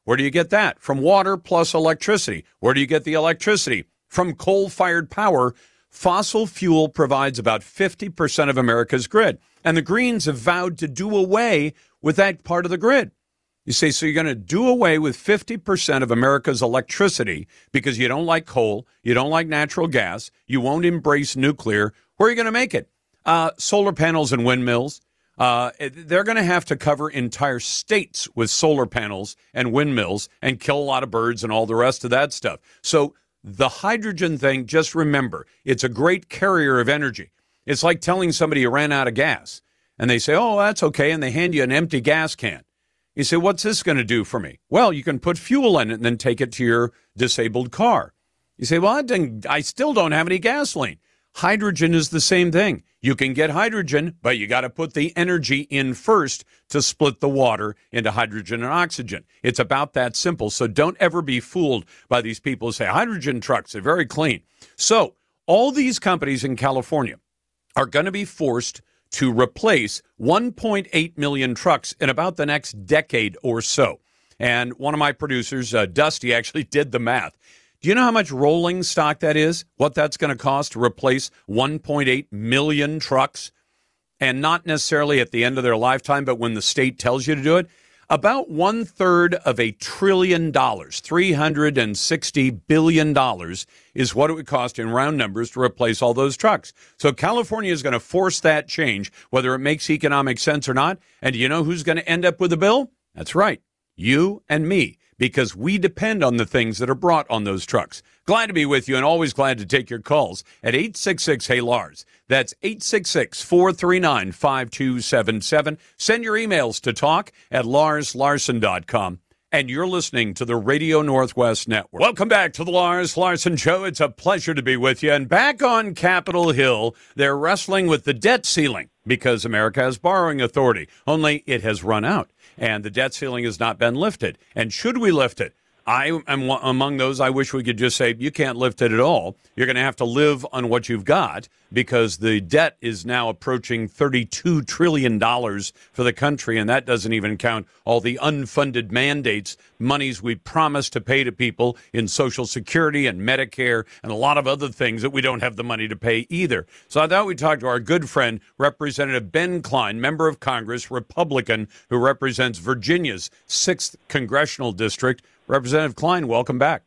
Where do you get that? From water plus electricity. Where do you get the electricity? From coal-fired power. Fossil fuel provides about fifty percent of America's grid. And the Greens have vowed to do away with that part of the grid. You say, so you're going to do away with fifty percent of America's electricity because you don't like coal, you don't like natural gas, you won't embrace nuclear. Where are you going to make it? Uh, solar panels and windmills. Uh, they're going to have to cover entire states with solar panels and windmills and kill a lot of birds and all the rest of that stuff. So the hydrogen thing, just remember, it's a great carrier of energy. It's like telling somebody you ran out of gas and they say, oh, that's okay. And they hand you an empty gas can. You say, what's this going to do for me? Well, you can put fuel in it and then take it to your disabled car. You say, well, I, didn't, I still don't have any gasoline. Hydrogen is the same thing. You can get hydrogen, but you got to put the energy in first to split the water into hydrogen and oxygen. It's about that simple. So don't ever be fooled by these people who say hydrogen trucks are very clean. So all these companies in California are going to be forced to replace one point eight million trucks in about the next decade or so. And one of my producers, uh, Dusty, actually did the math. Do you know how much rolling stock that is? What that's going to cost to replace one point eight million trucks? And not necessarily at the end of their lifetime, but when the state tells you to do it. About one third of a trillion dollars, three hundred sixty billion dollars, is what it would cost in round numbers to replace all those trucks. So California is going to force that change, whether it makes economic sense or not. And do you know who's going to end up with the bill? That's right, you and me, because we depend on the things that are brought on those trucks. Glad to be with you and always glad to take your calls at eight six six, Hey Lars. That's eight six six, four three nine, five two seven seven. Send your emails to talk at lars larson dot com. And you're listening to the Radio Northwest Network. Welcome back to the Lars Larson Show. It's a pleasure to be with you. And back on Capitol Hill, they're wrestling with the debt ceiling because America has borrowing authority. Only it has run out, and the debt ceiling has not been lifted. And should we lift it? I am among those. I wish we could just say, you can't lift it at all. You're going to have to live on what you've got because the debt is now approaching thirty-two trillion dollars for the country, and that doesn't even count all the unfunded mandates, monies we promised to pay to people in Social Security and Medicare and a lot of other things that we don't have the money to pay either. So I thought we'd talk to our good friend, Representative Ben Cline, member of Congress, Republican, who represents Virginia's sixth Congressional District. Representative Cline, welcome back.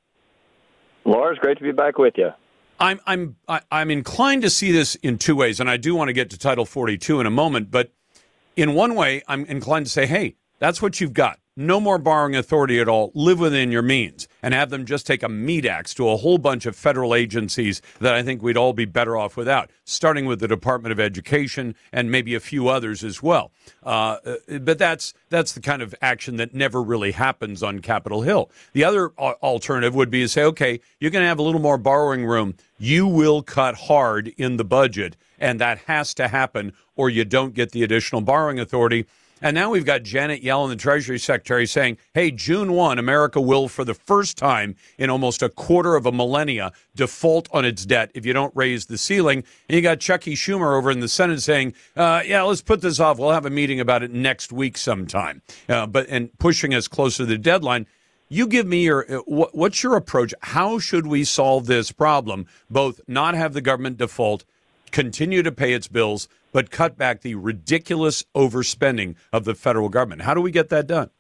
Lars, great to be back with you. I'm I'm I'm inclined to see this in two ways, and I do want to get to Title forty-two in a moment. But in one way, I'm inclined to say, hey, that's what you've got. No more borrowing authority at all. Live within your means and have them just take a meat axe to a whole bunch of federal agencies that I think we'd all be better off without, starting with the Department of Education and maybe a few others as well. Uh, but that's that's the kind of action that never really happens on Capitol Hill. The other alternative would be to say, okay, you're going to have a little more borrowing room. You will cut hard in the budget, and that has to happen, or you don't get the additional borrowing authority. And now we've got Janet Yellen, the Treasury Secretary, saying, hey, June first, America will, for the first time in almost a quarter of a millennia, default on its debt if you don't raise the ceiling. And you got Chucky Schumer over in the Senate saying, uh, yeah, let's put this off. We'll have a meeting about it next week sometime, uh, but and pushing us closer to the deadline. You give me your, uh, what's your approach? How should we solve this problem? Both not have the government default, continue to pay its bills, but cut back the ridiculous overspending of the federal government. How do we get that done?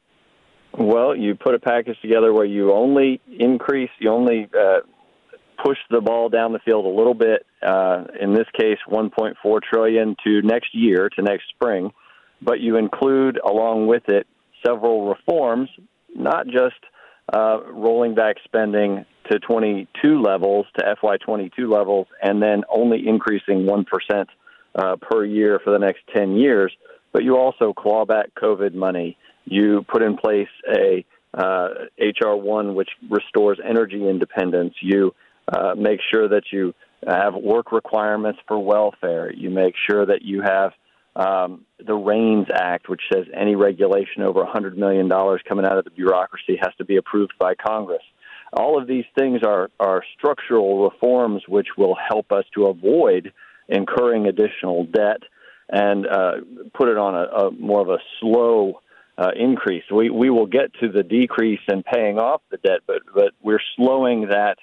Well, you put a package together where you only increase, you only uh, push the ball down the field a little bit, uh, in this case one point four trillion dollars to next year, to next spring, but you include along with it several reforms, not just uh, rolling back spending to twenty-two levels, to F Y twenty-two levels, and then only increasing one percent Uh, per year for the next ten years, but you also claw back COVID money. You put in place a uh, H R one, which restores energy independence. You uh, make sure that you have work requirements for welfare. You make sure that you have um, the REINS Act, which says any regulation over one hundred million dollars coming out of the bureaucracy has to be approved by Congress. All of these things are, are structural reforms which will help us to avoid incurring additional debt and uh, put it on a, a more of a slow uh, increase. We we will get to the decrease in paying off the debt, but but we're slowing that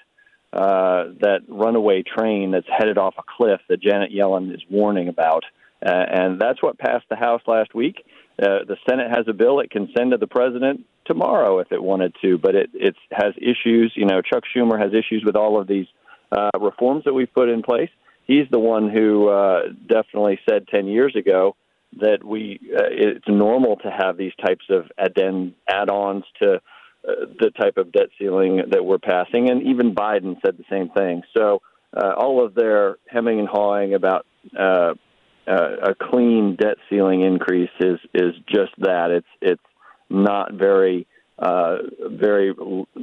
uh, that runaway train that's headed off a cliff that Janet Yellen is warning about, uh, and that's what passed the House last week. Uh, the Senate has a bill it can send to the president tomorrow if it wanted to, but it it has issues. You know, Chuck Schumer has issues with all of these uh, reforms that we've put in place. He's the one who uh, definitely said ten years ago that we uh, it's normal to have these types of add- add-ons to uh, the type of debt ceiling that we're passing, and even Biden said the same thing. So uh, all of their hemming and hawing about uh, uh, a clean debt ceiling increase is is just that. It's it's not very uh, very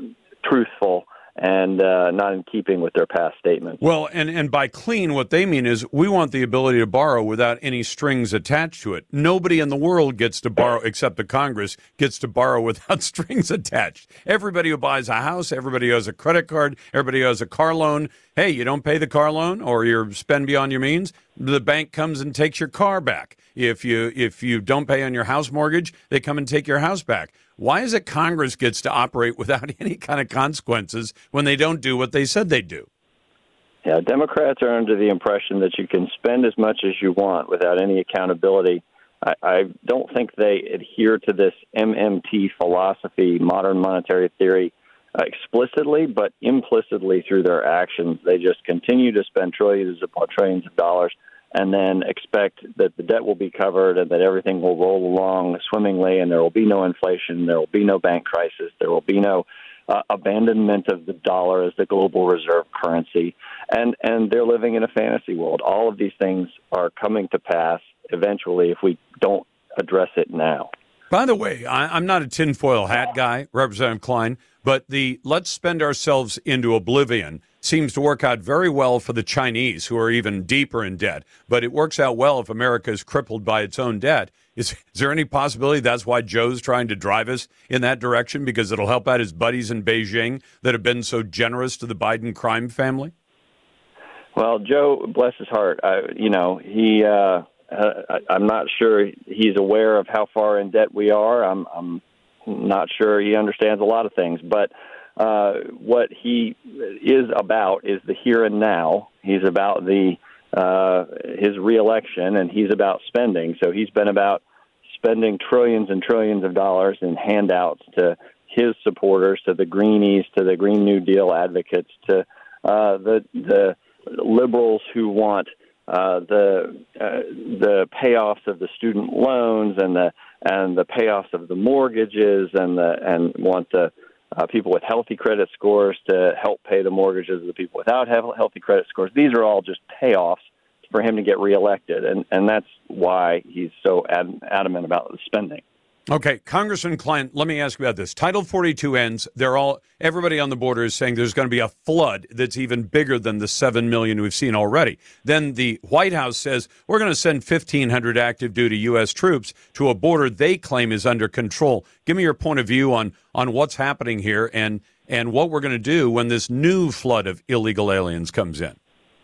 truthful and uh, not in keeping with their past statements. Well, and, and by clean, what they mean is we want the ability to borrow without any strings attached to it. Nobody in the world gets to borrow, except the Congress, gets to borrow without strings attached. Everybody who buys a house, everybody who has a credit card, everybody who has a car loan, hey, you don't pay the car loan or you spend beyond your means, the bank comes and takes your car back. If you if you don't pay on your house mortgage, they come and take your house back. Why is it Congress gets to operate without any kind of consequences when they don't do what they said they'd do? Yeah, Democrats are under the impression that you can spend as much as you want without any accountability. I, I don't think they adhere to this M M T philosophy, modern monetary theory, uh, explicitly, but implicitly through their actions. They just continue to spend trillions upon trillions of dollars and then expect that the debt will be covered and that everything will roll along swimmingly and there will be no inflation, there will be no bank crisis, there will be no uh, abandonment of the dollar as the global reserve currency. And, and they're living in a fantasy world. All of these things are coming to pass eventually if we don't address it now. By the way, I, I'm not a tinfoil hat guy, Representative Klein, but the let's spend ourselves into oblivion seems to work out very well for the Chinese, who are even deeper in debt. But it works out well if America is crippled by its own debt. Is, is there any possibility that's why Joe's trying to drive us in that direction, because it'll help out his buddies in Beijing that have been so generous to the Biden crime family? Well, Joe, bless his heart, I, you know, he. Uh, uh, I'm not sure he's aware of how far in debt we are. I'm, I'm not sure he understands a lot of things, but Uh, what he is about is the here and now. He's about the uh, his reelection, and he's about spending. So he's been about spending trillions and trillions of dollars in handouts to his supporters, to the Greenies, to the Green New Deal advocates, to uh, the the liberals who want uh, the uh, the payoffs of the student loans and the and the payoffs of the mortgages and the and want the Uh, people with healthy credit scores to help pay the mortgages of the people without healthy credit scores. These are all just payoffs for him to get reelected, and, and that's why he's so ad- adamant about the spending. Okay, Congressman Klein, let me ask you about this. Title forty-two ends. They're all everybody on the border is saying there's going to be a flood that's even bigger than the seven million we've seen already. Then the White House says we're going to send fifteen hundred active duty U S troops to a border they claim is under control. Give me your point of view on on what's happening here and and what we're going to do when this new flood of illegal aliens comes in.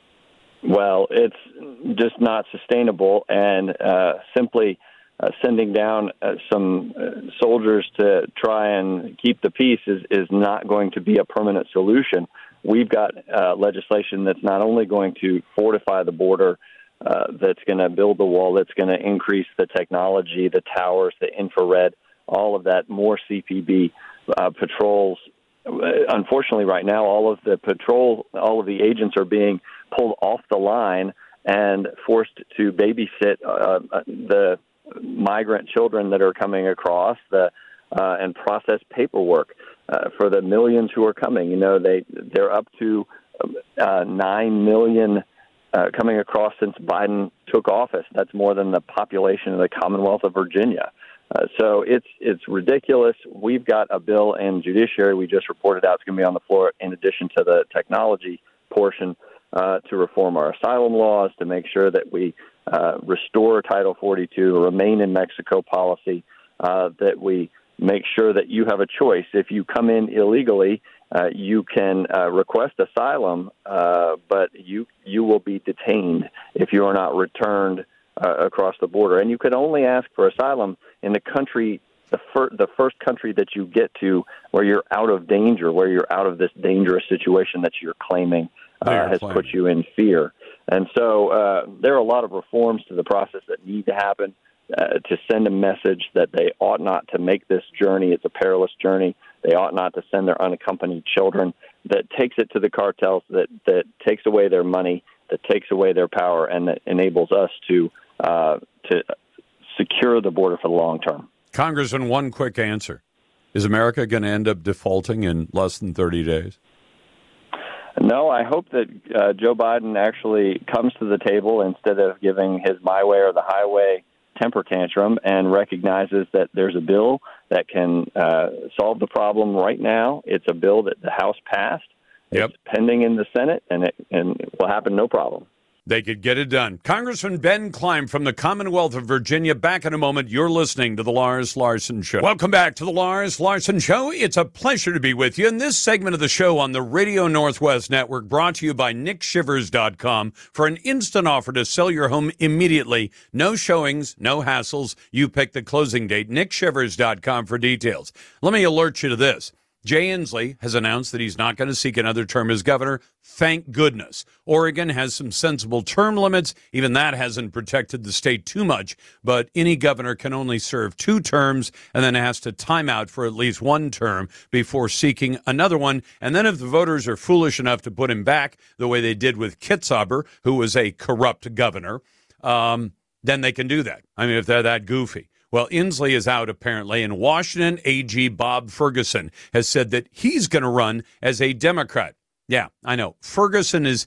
Well, it's just not sustainable, and uh, simply Uh, sending down uh, some uh, soldiers to try and keep the peace is, is not going to be a permanent solution. We've got uh, legislation that's not only going to fortify the border, uh, that's going to build the wall, that's going to increase the technology, the towers, the infrared, all of that, more C P B uh, patrols. Unfortunately, right now, all of the patrol, all of the agents are being pulled off the line and forced to babysit uh, the migrant children that are coming across the uh, and process paperwork uh, for the millions who are coming. You know, they they're up to uh, nine million uh, coming across since Biden took office. That's more than the population of the Commonwealth of Virginia. Uh, so it's it's ridiculous. We've got a bill in Judiciary we just reported out. It's going to be on the floor in addition to the technology portion uh, to reform our asylum laws, to make sure that we Uh, restore Title forty-two, remain in Mexico policy, uh, that we make sure that you have a choice. If you come in illegally, uh, you can uh, request asylum, uh, but you you will be detained if you are not returned uh, across the border. And you can only ask for asylum in the country the, fir- the first country that you get to where you're out of danger, where you're out of this dangerous situation that you're claiming uh, has claiming. put you in fear. And so uh, there are a lot of reforms to the process that need to happen uh, to send a message that they ought not to make this journey. It's a perilous journey. They ought not to send their unaccompanied children. That takes it to the cartels, that, that takes away their money, that takes away their power, and that enables us to uh, to secure the border for the long term. Congressman, one quick answer. Is America going to end up defaulting in less than thirty days? No, I hope that uh, Joe Biden actually comes to the table instead of giving his my way or the highway temper tantrum and recognizes that there's a bill that can uh, solve the problem right now. It's a bill that the House passed. Yep. It's pending in the Senate, and it, and it will happen no problem. They could get it done. Congressman Ben Cline from the Commonwealth of Virginia. Back in a moment. You're listening to The Lars Larson Show. Welcome back to The Lars Larson Show. It's a pleasure to be with you in this segment of the show on the Radio Northwest Network, brought to you by Nick Shivers dot com for an instant offer to sell your home immediately. No showings, no hassles. You pick the closing date. Nick Shivers dot com for details. Let me alert you to this. Jay Inslee has announced that he's not going to seek another term as governor. Thank goodness. Oregon has some sensible term limits. Even that hasn't protected the state too much. But any governor can only serve two terms and then has to time out for at least one term before seeking another one. And then if the voters are foolish enough to put him back the way they did with Kitzhaber, who was a corrupt governor, um, then they can do that. I mean, if they're that goofy. Well, Inslee is out, apparently, and Washington A G Bob Ferguson has said that he's going to run as a Democrat. Yeah, I know. Ferguson is,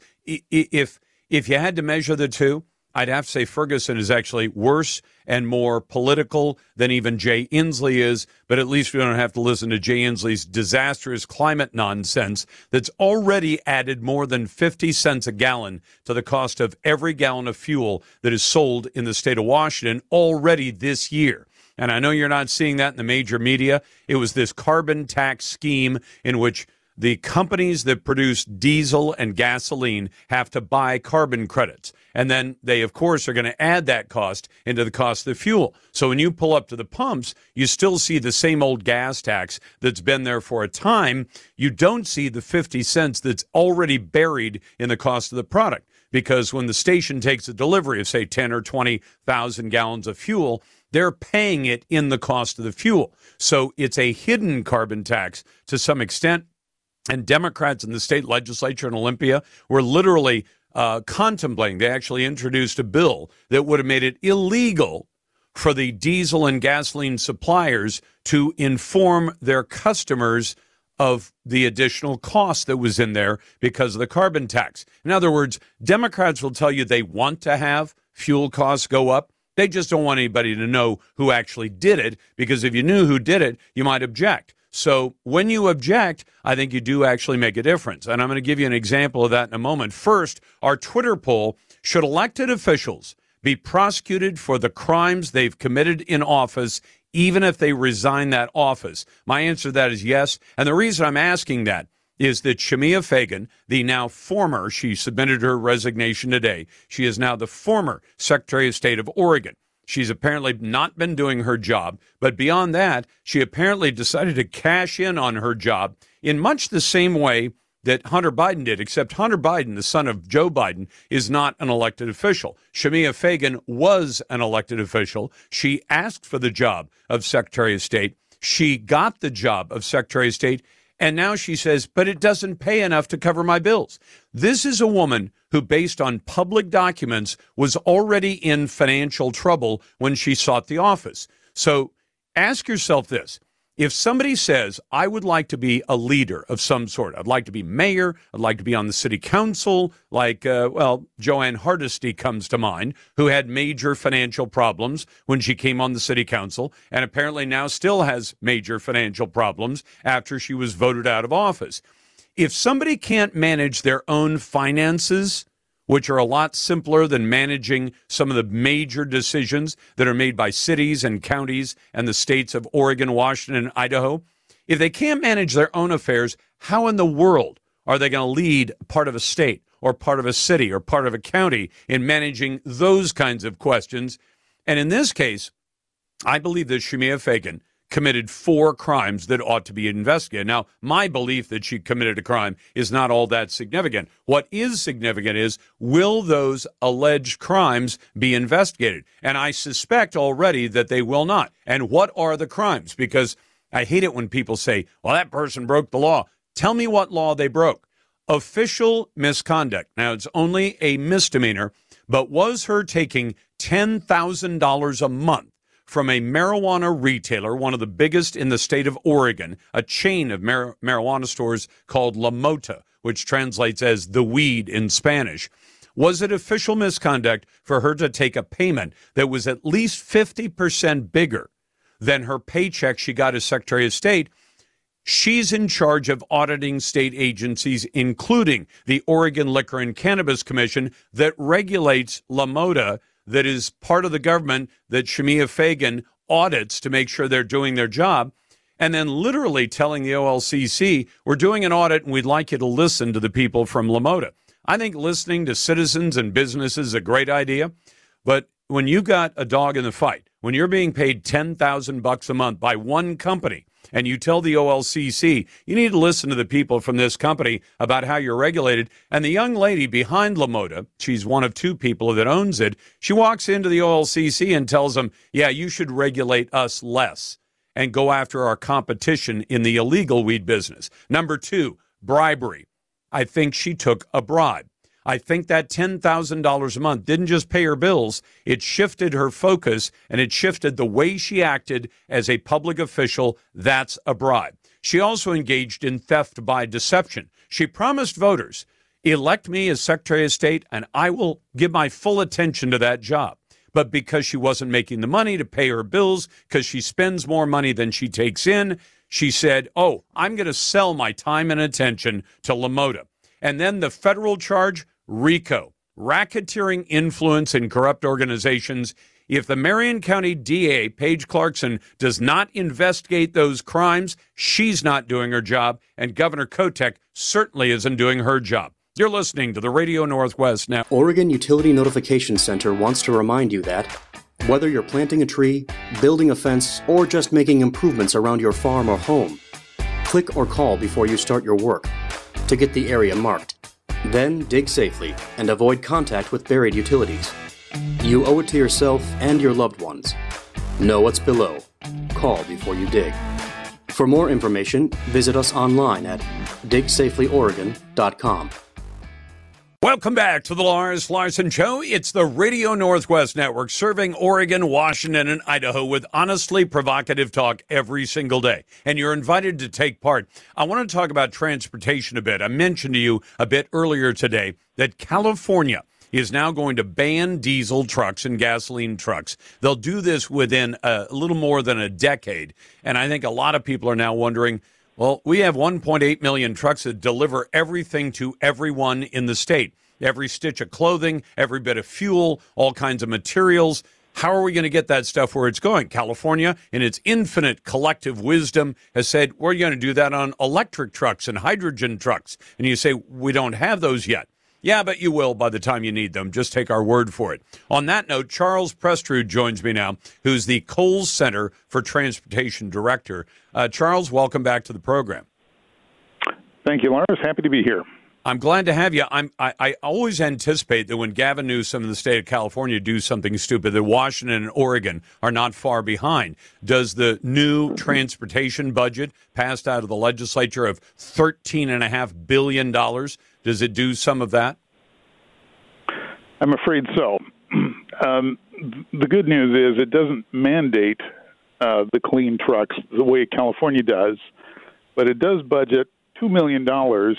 if if you had to measure the two, I'd have to say Ferguson is actually worse and more political than even Jay Inslee is, but at least we don't have to listen to Jay Inslee's disastrous climate nonsense that's already added more than fifty cents a gallon to the cost of every gallon of fuel that is sold in the state of Washington already this year. And I know you're not seeing that in the major media. It was this carbon tax scheme in which the companies that produce diesel and gasoline have to buy carbon credits. And then they, of course, are going to add that cost into the cost of the fuel. So when you pull up to the pumps, you still see the same old gas tax that's been there for a time. You don't see the fifty cents that's already buried in the cost of the product. Because when the station takes a delivery of, say, ten or twenty thousand gallons of fuel, they're paying it in the cost of the fuel. So it's a hidden carbon tax to some extent. And Democrats in the state legislature in Olympia were literally uh, contemplating. They actually introduced a bill that would have made it illegal for the diesel and gasoline suppliers to inform their customers of the additional cost that was in there because of the carbon tax. In other words, Democrats will tell you they want to have fuel costs go up. They just don't want anybody to know who actually did it, because if you knew who did it, you might object. So when you object, I think you do actually make a difference. And I'm going to give you an example of that in a moment. First, our Twitter poll: should elected officials be prosecuted for the crimes they've committed in office, even if they resign that office? My answer to that is yes. And the reason I'm asking that is that Shemia Fagan, the now former, she submitted her resignation today. She is now the former Secretary of State of Oregon. She's apparently not been doing her job, but beyond that, she apparently decided to cash in on her job in much the same way that Hunter Biden did, except Hunter Biden, the son of Joe Biden, is not an elected official. Shemia Fagan was an elected official. She asked for the job of Secretary of State. She got the job of Secretary of State, and now she says, but it doesn't pay enough to cover my bills. This is a woman who, based on public documents, was already in financial trouble when she sought the office. So ask yourself this. If somebody says, I would like to be a leader of some sort, I'd like to be mayor, I'd like to be on the city council, like, uh, well, Joanne Hardesty comes to mind, who had major financial problems when she came on the city council, and apparently now still has major financial problems after she was voted out of office. If somebody can't manage their own finances, which are a lot simpler than managing some of the major decisions that are made by cities and counties and the states of Oregon, Washington, and Idaho. If they can't manage their own affairs, how in the world are they going to lead part of a state or part of a city or part of a county in managing those kinds of questions? And in this case, I believe that Shemia Fagan committed four crimes that ought to be investigated. Now, my belief that she committed a crime is not all that significant. What is significant is, will those alleged crimes be investigated? And I suspect already that they will not. And what are the crimes? Because I hate it when people say, well, that person broke the law. Tell me what law they broke. Official misconduct. Now, it's only a misdemeanor, but was her taking ten thousand dollars a month from a marijuana retailer, one of the biggest in the state of Oregon, a chain of mar- marijuana stores called La Mota, which translates as the weed in Spanish? Was it official misconduct for her to take a payment that was at least fifty percent bigger than her paycheck she got as Secretary of State? She's in charge of auditing state agencies, including the Oregon Liquor and Cannabis Commission that regulates La Mota, that is part of the government that Shemia Fagan audits to make sure they're doing their job, and then literally telling the O L C C, we're doing an audit and we'd like you to listen to the people from La Mota. I think listening to citizens and businesses is a great idea, but when you got a dog in the fight, when you're being paid ten thousand bucks a month by one company, and you tell the O L C C, you need to listen to the people from this company about how you're regulated. And the young lady behind La Mota, she's one of two people that owns it, she walks into the O L C C and tells them, yeah, you should regulate us less and go after our competition in the illegal weed business. Number two, bribery. I think she took a bribe. I think that ten thousand dollars a month didn't just pay her bills, it shifted her focus, and it shifted the way she acted as a public official. That's a bribe. She also engaged in theft by deception. She promised voters, elect me as Secretary of State, and I will give my full attention to that job. But because she wasn't making the money to pay her bills, because she spends more money than she takes in, she said, oh, I'm going to sell my time and attention to La Mota. And then the federal charge, RICO, racketeering influence in corrupt organizations. If the Marion County D A, Paige Clarkson, does not investigate those crimes, she's not doing her job, and Governor Kotek certainly isn't doing her job. You're listening to the Radio Northwest now. Oregon Utility Notification Center wants to remind you that whether you're planting a tree, building a fence, or just making improvements around your farm or home, click or call before you start your work to get the area marked. Then dig safely and avoid contact with buried utilities. You owe it to yourself and your loved ones. Know what's below. Call before you dig. For more information, visit us online at dig safely oregon dot com. Welcome back to the Lars Larson Show. It's the Radio Northwest Network, serving Oregon, Washington, and Idaho with honestly provocative talk every single day. And you're invited to take part. I want to talk about transportation a bit. I mentioned to you a bit earlier today that California is now going to ban diesel trucks and gasoline trucks. They'll do this within a little more than a decade. And I think a lot of people are now wondering, well, we have one point eight million trucks that deliver everything to everyone in the state. Every stitch of clothing, every bit of fuel, all kinds of materials. How are we going to get that stuff where it's going? California, in its infinite collective wisdom, has said, we're going to do that on electric trucks and hydrogen trucks. And you say, we don't have those yet. Yeah, but you will by the time you need them. Just take our word for it. On that note, Charles Prestrud joins me now, who's the Kohl's Center for Transportation Director. Uh, Charles, welcome back to the program. Thank you, Lars. Happy to be here. I'm glad to have you. I'm, I, I always anticipate that when Gavin Newsom and the state of California do something stupid, that Washington and Oregon are not far behind. Does the new transportation budget passed out of the legislature of thirteen point five billion dollars, does it do some of that? I'm afraid so. Um, the good news is it doesn't mandate uh, the clean trucks the way California does, but it does budget two million dollars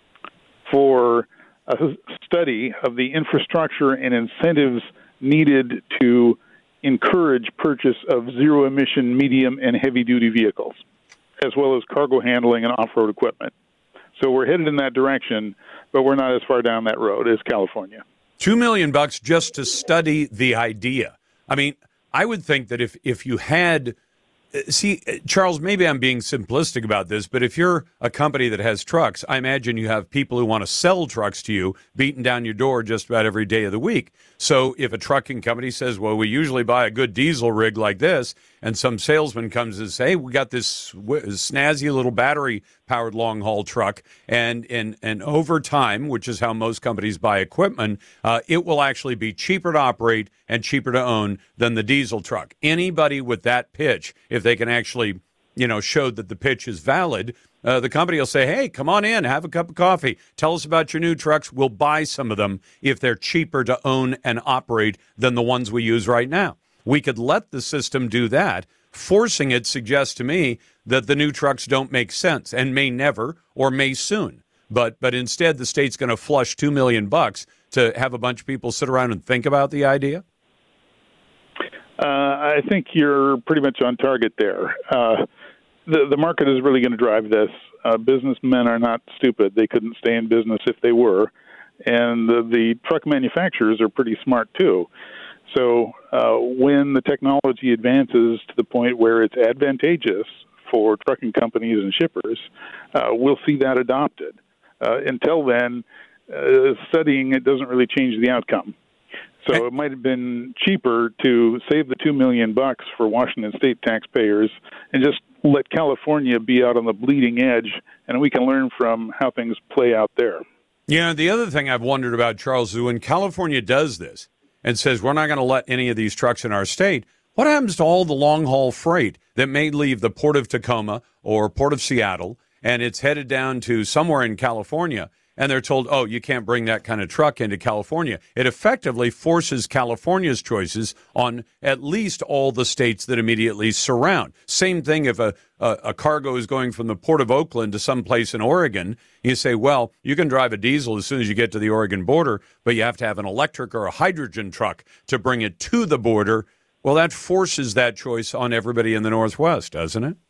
for a study of the infrastructure and incentives needed to encourage purchase of zero-emission medium and heavy-duty vehicles, as well as cargo handling and off-road equipment. So we're headed in that direction, but we're not as far down that road as California. Two million bucks just to study the idea. I mean, I would think that if, if you had... See, Charles, maybe I'm being simplistic about this, but if you're a company that has trucks, I imagine you have people who want to sell trucks to you beating down your door just about every day of the week. So if a trucking company says, well, we usually buy a good diesel rig like this, and some salesman comes and says, hey, we got this w- snazzy little battery-powered long-haul truck, and, and, and over time, which is how most companies buy equipment, uh, it will actually be cheaper to operate and cheaper to own than the diesel truck. Anybody with that pitch, if they can actually, you know, show that the pitch is valid, Uh, the company will say, hey, come on in, have a cup of coffee. Tell us about your new trucks. We'll buy some of them if they're cheaper to own and operate than the ones we use right now. We could let the system do that. Forcing it suggests to me that the new trucks don't make sense and may never or may soon. But but instead, the state's going to flush two million bucks to have a bunch of people sit around and think about the idea? Uh, I think you're pretty much on target there. Uh, The, the market is really going to drive this. Uh, businessmen are not stupid. They couldn't stay in business if they were. And the, the truck manufacturers are pretty smart, too. So uh, when the technology advances to the point where it's advantageous for trucking companies and shippers, uh, we'll see that adopted. Uh, until then, uh, studying it doesn't really change the outcome. So it might have been cheaper to save the two million bucks for Washington state taxpayers and just let California be out on the bleeding edge, and we can learn from how things play out there. Yeah, the other thing I've wondered about, Charles, is when California does this and says we're not going to let any of these trucks in our state, what happens to all the long-haul freight that may leave the Port of Tacoma or Port of Seattle, and it's headed down to somewhere in California, and they're told, oh, you can't bring that kind of truck into California? It effectively forces California's choices on at least all the states that immediately surround. Same thing if a, a, a cargo is going from the Port of Oakland to someplace in Oregon. You say, well, you can drive a diesel as soon as you get to the Oregon border, but you have to have an electric or a hydrogen truck to bring it to the border. Well, that forces that choice on everybody in the Northwest, doesn't it?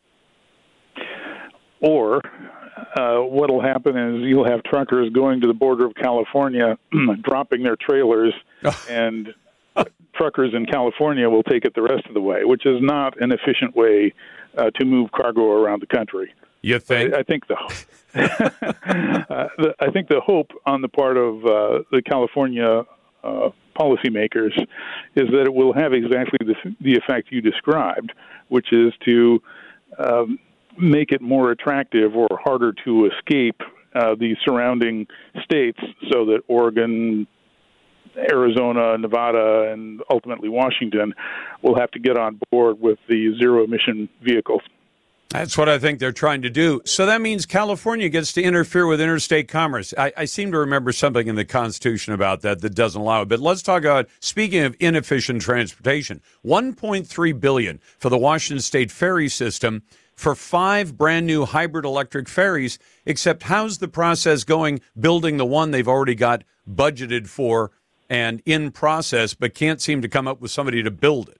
Or uh, what will happen is you'll have truckers going to the border of California, dropping their trailers, and truckers in California will take it the rest of the way, which is not an efficient way uh, to move cargo around the country. You think? I, I think the, uh, the I think the hope on the part of uh, the California uh, policymakers is that it will have exactly the, the effect you described, which is to um, make it more attractive or harder to escape uh, the surrounding states so that Oregon, Arizona, Nevada, and ultimately Washington will have to get on board with the zero-emission vehicles. That's what I think they're trying to do. So that means California gets to interfere with interstate commerce. I, I seem to remember something in the Constitution about that that doesn't allow it. But let's talk about, speaking of inefficient transportation, one point three billion dollars for the Washington State ferry system for five brand new hybrid electric ferries, except how's the process going building the one they've already got budgeted for and in process, but can't seem to come up with somebody to build it?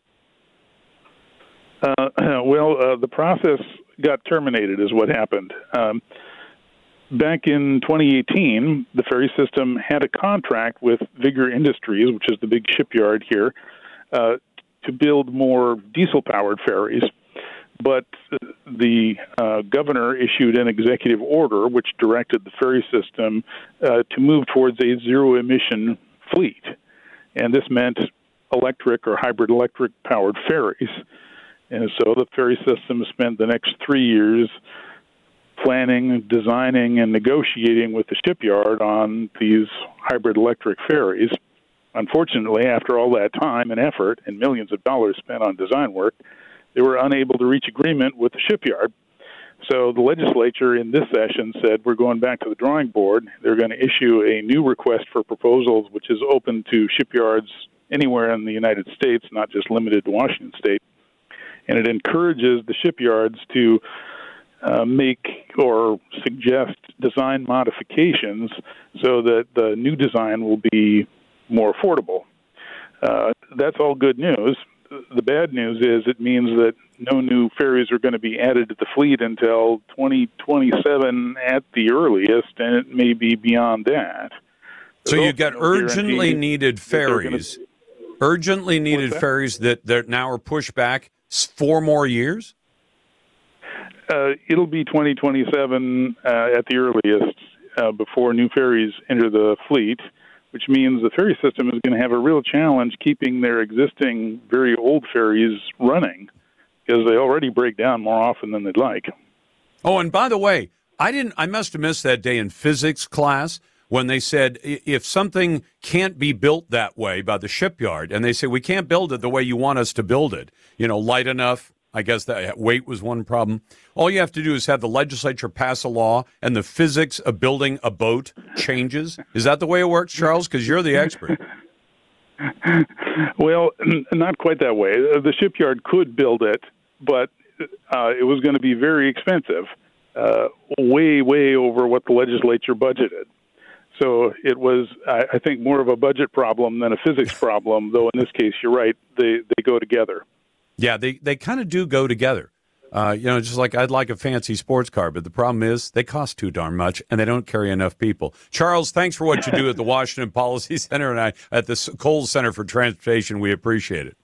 Uh, well, uh, the process got terminated is what happened. Um, back in twenty eighteen, the ferry system had a contract with Vigor Industries, which is the big shipyard here, uh, to build more diesel-powered ferries. But the uh, governor issued an executive order which directed the ferry system uh, to move towards a zero-emission fleet. And this meant electric or hybrid electric-powered ferries. And so the ferry system spent the next three years planning, designing, and negotiating with the shipyard on these hybrid electric ferries. Unfortunately, after all that time and effort and millions of dollars spent on design work, they were unable to reach agreement with the shipyard. So the legislature in this session said, we're going back to the drawing board. They're going to issue a new request for proposals, which is open to shipyards anywhere in the United States, not just limited to Washington State. And it encourages the shipyards to uh, make or suggest design modifications so that the new design will be more affordable. Uh, that's all good news. The bad news is it means that no new ferries are going to be added to the fleet until twenty twenty-seven at the earliest, and it may be beyond that. So you've got urgently needed ferries, urgently needed ferries that, that now are pushed back four more years? Uh, it'll be twenty twenty-seven uh, at the earliest uh, before new ferries enter the fleet, which means the ferry system is going to have a real challenge keeping their existing very old ferries running because they already break down more often than they'd like. Oh, and by the way, I didn't. I must have missed that day in physics class when they said if something can't be built that way by the shipyard, and they say we can't build it the way you want us to build it, you know, light enough. I guess that weight was one problem. All you have to do is have the legislature pass a law, and the physics of building a boat changes. Is that the way it works, Charles? Because you're the expert. Well, not quite that way. The shipyard could build it, but uh, it was going to be very expensive, uh, way, way over what the legislature budgeted. So it was, I, I think, more of a budget problem than a physics problem, though in this case, you're right, they, they go together. Yeah, they, they kind of do go together. Uh, you know, just like I'd like a fancy sports car, but the problem is they cost too darn much, and they don't carry enough people. Charles, thanks for what you do at the Washington Policy Center and I at the Kohl's Center for Transportation. We appreciate it.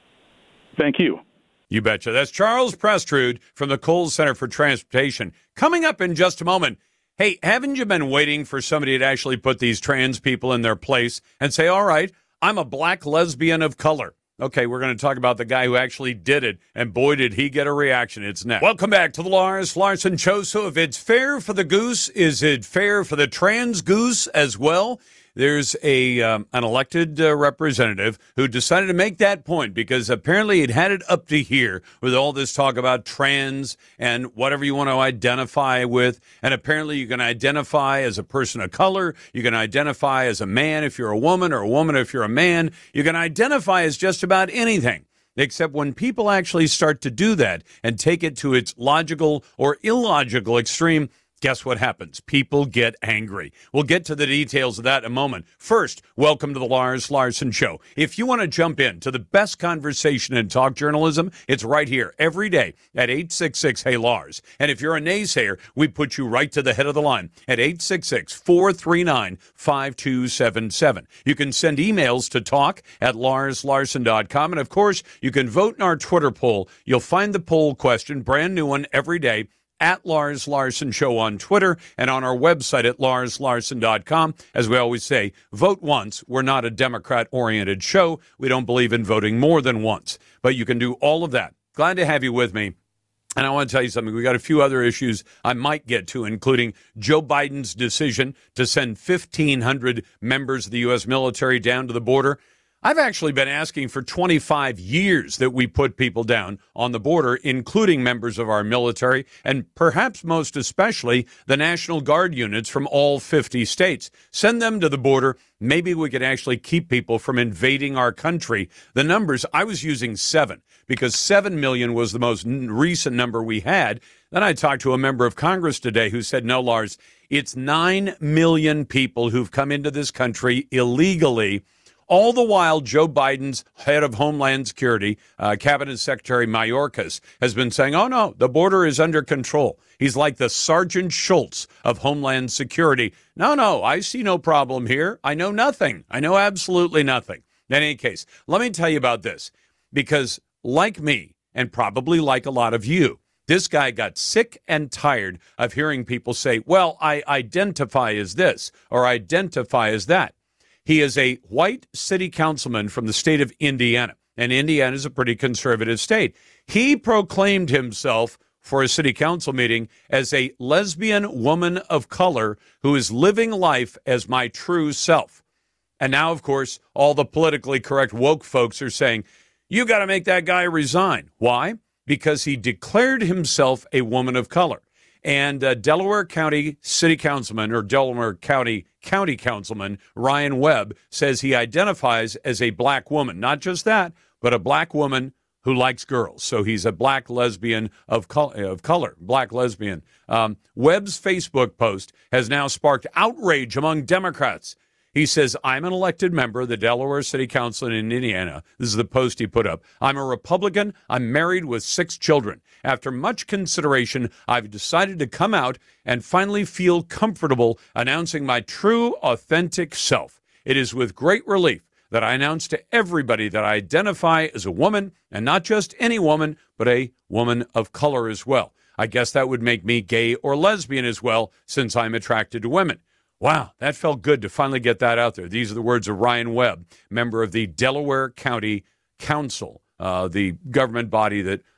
Thank you. You betcha. That's Charles Prestrud from the Kohl's Center for Transportation. Coming up in just a moment, hey, haven't you been waiting for somebody to actually put these trans people in their place and say, all right, I'm a black lesbian of color? Okay, we're going to talk about the guy who actually did it, and boy, did he get a reaction. It's next. Welcome back to the Lars Larson Show. So if it's fair for the goose, is it fair for the trans goose as well? There's a um, an elected uh, representative who decided to make that point because apparently it had it up to here with all this talk about trans and whatever you want to identify with. And apparently you can identify as a person of color. You can identify as a man if you're a woman, or a woman if you're a man. You can identify as just about anything. Except when people actually start to do that and take it to its logical or illogical extreme, guess what happens? People get angry. We'll get to the details of that in a moment. First, welcome to the Lars Larson Show. If you want to jump in to the best conversation in talk journalism, it's right here every day at eight six six, hey Lars. And if you're a naysayer, we put you right to the head of the line at eight six six, four three nine, five two seven seven. You can send emails to talk at lars larson dot com. And of course, you can vote in our Twitter poll. You'll find the poll question, brand new one every day, at Lars Larson Show on Twitter and on our website at lars larson dot com. As we always say, vote once. We're not a Democrat-oriented show. We don't believe in voting more than once. But you can do all of that. Glad to have you with me. And I want to tell you something. We got a few other issues I might get to, including Joe Biden's decision to send fifteen hundred members of the U S military down to the border. I've actually been asking for twenty-five years that we put people down on the border, including members of our military, and perhaps most especially the National Guard units from all fifty states. Send them to the border. Maybe we could actually keep people from invading our country. The numbers, I was using seven because seven million was the most recent number we had. Then I talked to a member of Congress today who said, no, Lars, it's nine million people who've come into this country illegally. All the while, Joe Biden's head of Homeland Security, uh, Cabinet Secretary Mayorkas, has been saying, oh, no, the border is under control. He's like the Sergeant Schultz of Homeland Security. No, no, I see no problem here. I know nothing. I know absolutely nothing. In any case, let me tell you about this, because like me, and probably like a lot of you, this guy got sick and tired of hearing people say, well, I identify as this or identify as that. He is a white city councilman from the state of Indiana, and Indiana is a pretty conservative state. He proclaimed himself for a city council meeting as a lesbian woman of color who is living life as my true self. And now, of course, all the politically correct woke folks are saying, you got to make that guy resign. Why? Because he declared himself a woman of color. And uh, Delaware County City Councilman, or Delaware County County Councilman Ryan Webb, says he identifies as a black woman. Not just that, but a black woman who likes girls. So he's a black lesbian of, col- of color, black lesbian. Um, Webb's Facebook post has now sparked outrage among Democrats. He says, I'm an elected member of the Delaware City Council in Indiana. This is the post he put up. I'm a Republican. I'm married with six children. After much consideration, I've decided to come out and finally feel comfortable announcing my true, authentic self. It is with great relief that I announce to everybody that I identify as a woman, and not just any woman, but a woman of color as well. I guess that would make me gay or lesbian as well, since I'm attracted to women. Wow, that felt good to finally get that out there. These are the words of Ryan Webb, member of the Delaware County Council, uh, the government body that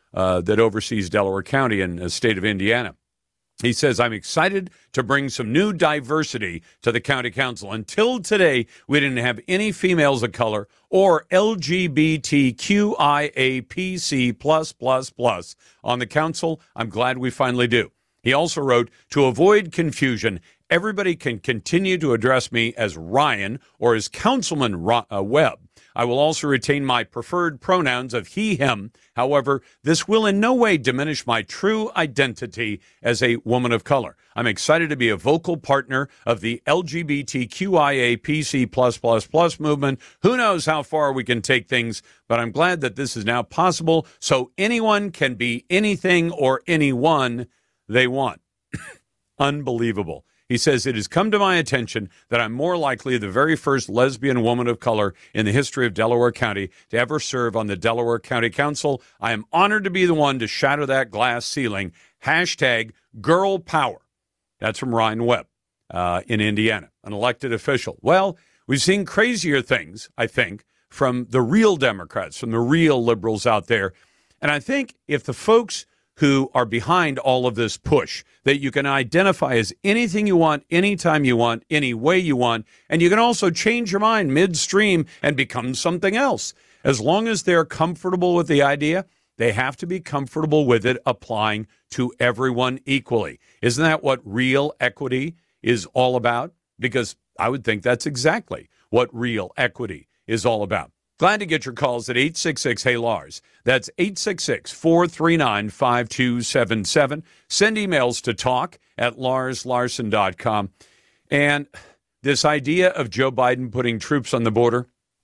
uh, that oversees Delaware County in the state of Indiana. He says, I'm excited to bring some new diversity to the county council. Until today, we didn't have any females of color or L G B T Q I A P C plus, plus, plus on the council. I'm glad we finally do. He also wrote, to avoid confusion, everybody can continue to address me as Ryan or as Councilman Webb. I will also retain my preferred pronouns of he, him. However, this will in no way diminish my true identity as a woman of color. I'm excited to be a vocal partner of the L G B T Q I A P C plus, plus, plus movement. Who knows how far we can take things, but I'm glad that this is now possible so anyone can be anything or anyone they want. Unbelievable. He says, it has come to my attention that I'm more likely the very first lesbian woman of color in the history of Delaware County to ever serve on the Delaware County Council. I am honored to be the one to shatter that glass ceiling. Hashtag girl power. That's from Ryan Webb uh, in Indiana, an elected official. Well, we've seen crazier things, I think, from the real Democrats, from the real liberals out there. And I think if the folks who are behind all of this push that you can identify as anything you want, anytime you want, any way you want, and you can also change your mind midstream and become something else. As long as they're comfortable with the idea, they have to be comfortable with it applying to everyone equally. Isn't that what real equity is all about? Because I would think that's exactly what real equity is all about. Glad to get your calls at eight six six, hey Lars. That's eight six six, four three nine, five two seven seven. Send emails to talk at lars larson dot com. And this idea of Joe Biden putting troops on the border,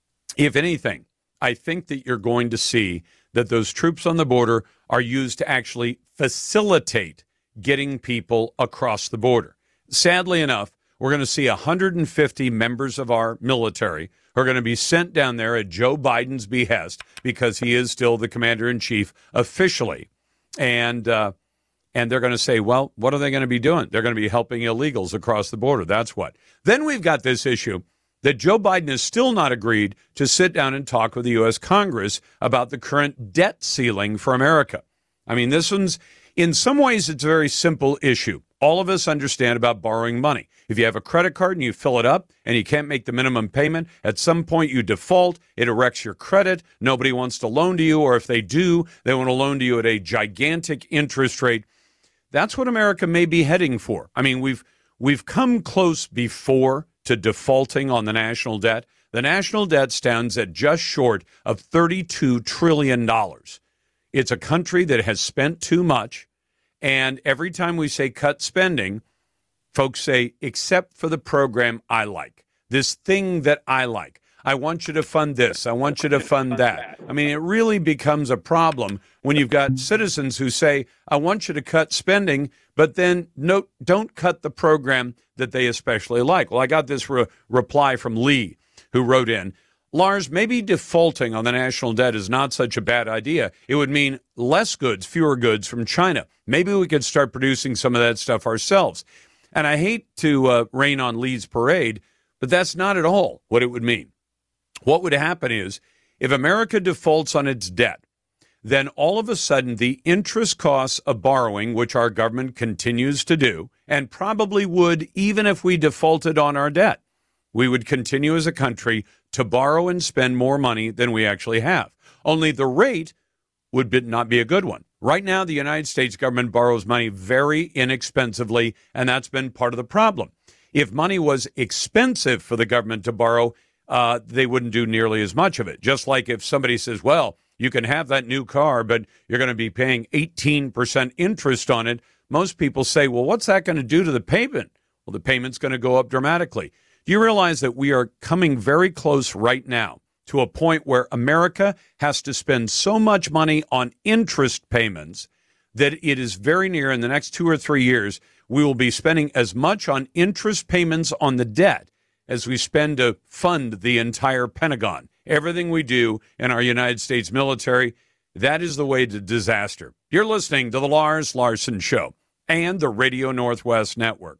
if anything, I think that you're going to see that those troops on the border are used to actually facilitate getting people across the border. Sadly enough, we're going to see one hundred fifty members of our military who are going to be sent down there at Joe Biden's behest because he is still the commander-in-chief officially. And uh, and they're going to say, well, what are they going to be doing? They're going to be helping illegals across the border. That's what. Then we've got this issue that Joe Biden has still not agreed to sit down and talk with the U S Congress about the current debt ceiling for America. I mean, this one's, in some ways, it's a very simple issue. All of us understand about borrowing money. If you have a credit card and you fill it up and you can't make the minimum payment, at some point you default, it erects your credit, nobody wants to loan to you, or if they do, they want to loan to you at a gigantic interest rate. That's what America may be heading for. I mean, we've we've come close before to defaulting on the national debt. The national debt stands at just short of thirty-two trillion dollars. It's a country that has spent too much. And every time we say cut spending, folks say, except for the program I like, this thing that I like. I want you to fund this. I want you to fund that. I mean, it really becomes a problem when you've got citizens who say, I want you to cut spending, but then no, don't cut the program that they especially like. Well, I got this re- reply from Lee, who wrote in, Lars, maybe defaulting on the national debt is not such a bad idea. It would mean less goods, fewer goods from China. Maybe we could start producing some of that stuff ourselves. And I hate to uh, rain on Lee's parade, but that's not at all what it would mean. What would happen is if America defaults on its debt, then all of a sudden the interest costs of borrowing, which our government continues to do, and probably would even if we defaulted on our debt, we would continue as a country to borrow and spend more money than we actually have. Only the rate would be, not be a good one. Right now, the United States government borrows money very inexpensively, and that's been part of the problem. If money was expensive for the government to borrow, uh, they wouldn't do nearly as much of it. Just like if somebody says, well, you can have that new car, but you're going to be paying eighteen percent interest on it. Most people say, well, what's that going to do to the payment? Well, the payment's going to go up dramatically. Do you realize that we are coming very close right now to a point where America has to spend so much money on interest payments that it is very near in the next two or three years, we will be spending as much on interest payments on the debt as we spend to fund the entire Pentagon. Everything we do in our United States military, that is the way to disaster. You're listening to the Lars Larson Show and the Radio Northwest Network.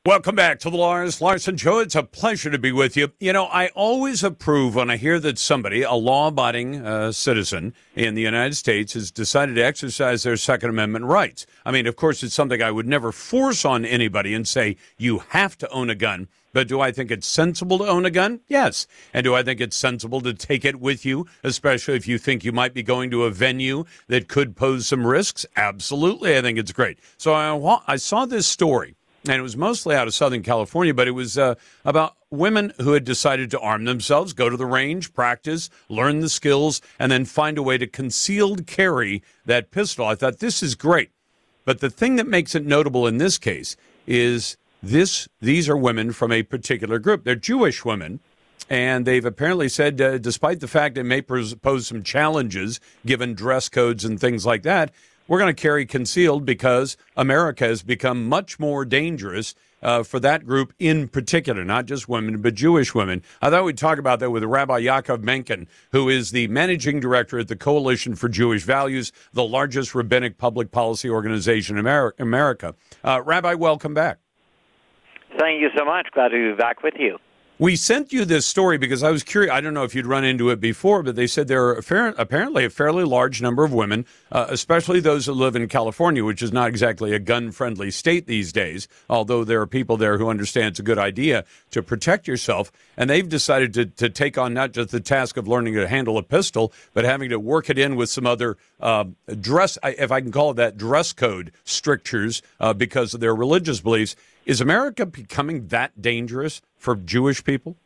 Welcome back to the Lars Larson Show. It's a pleasure to be with you. You know, I always approve when I hear that somebody, a law-abiding uh, citizen in the United States, has decided to exercise their Second Amendment rights. I mean, of course, it's something I would never force on anybody and say, you have to own a gun. But do I think it's sensible to own a gun? Yes. And do I think it's sensible to take it with you, especially if you think you might be going to a venue that could pose some risks? Absolutely. I think it's great. So I, I saw this story. And it was mostly out of Southern California, but it was uh, about women who had decided to arm themselves, go to the range, practice, learn the skills, and then find a way to concealed carry that pistol. I thought, this is great. But the thing that makes it notable in this case is this: these are women from a particular group. They're Jewish women. And they've apparently said, uh, despite the fact it may pose some challenges, given dress codes and things like that, we're going to carry concealed because America has become much more dangerous uh, for that group in particular, not just women, but Jewish women. I thought we'd talk about that with Rabbi Yaakov Menken, who is the managing director at the Coalition for Jewish Values, the largest rabbinic public policy organization in America. Uh, Rabbi, welcome back. Thank you so much. Glad to be back with you. We sent you this story because I was curious. I don't know if you'd run into it before, but they said there are a fair, apparently a fairly large number of women, uh, especially those who live in California, which is not exactly a gun-friendly state these days, although there are people there who understand it's a good idea to protect yourself. And they've decided to, to take on not just the task of learning to handle a pistol, but having to work it in with some other uh, dress, if I can call it that, dress code strictures uh, because of their religious beliefs. Is America becoming that dangerous for Jewish people?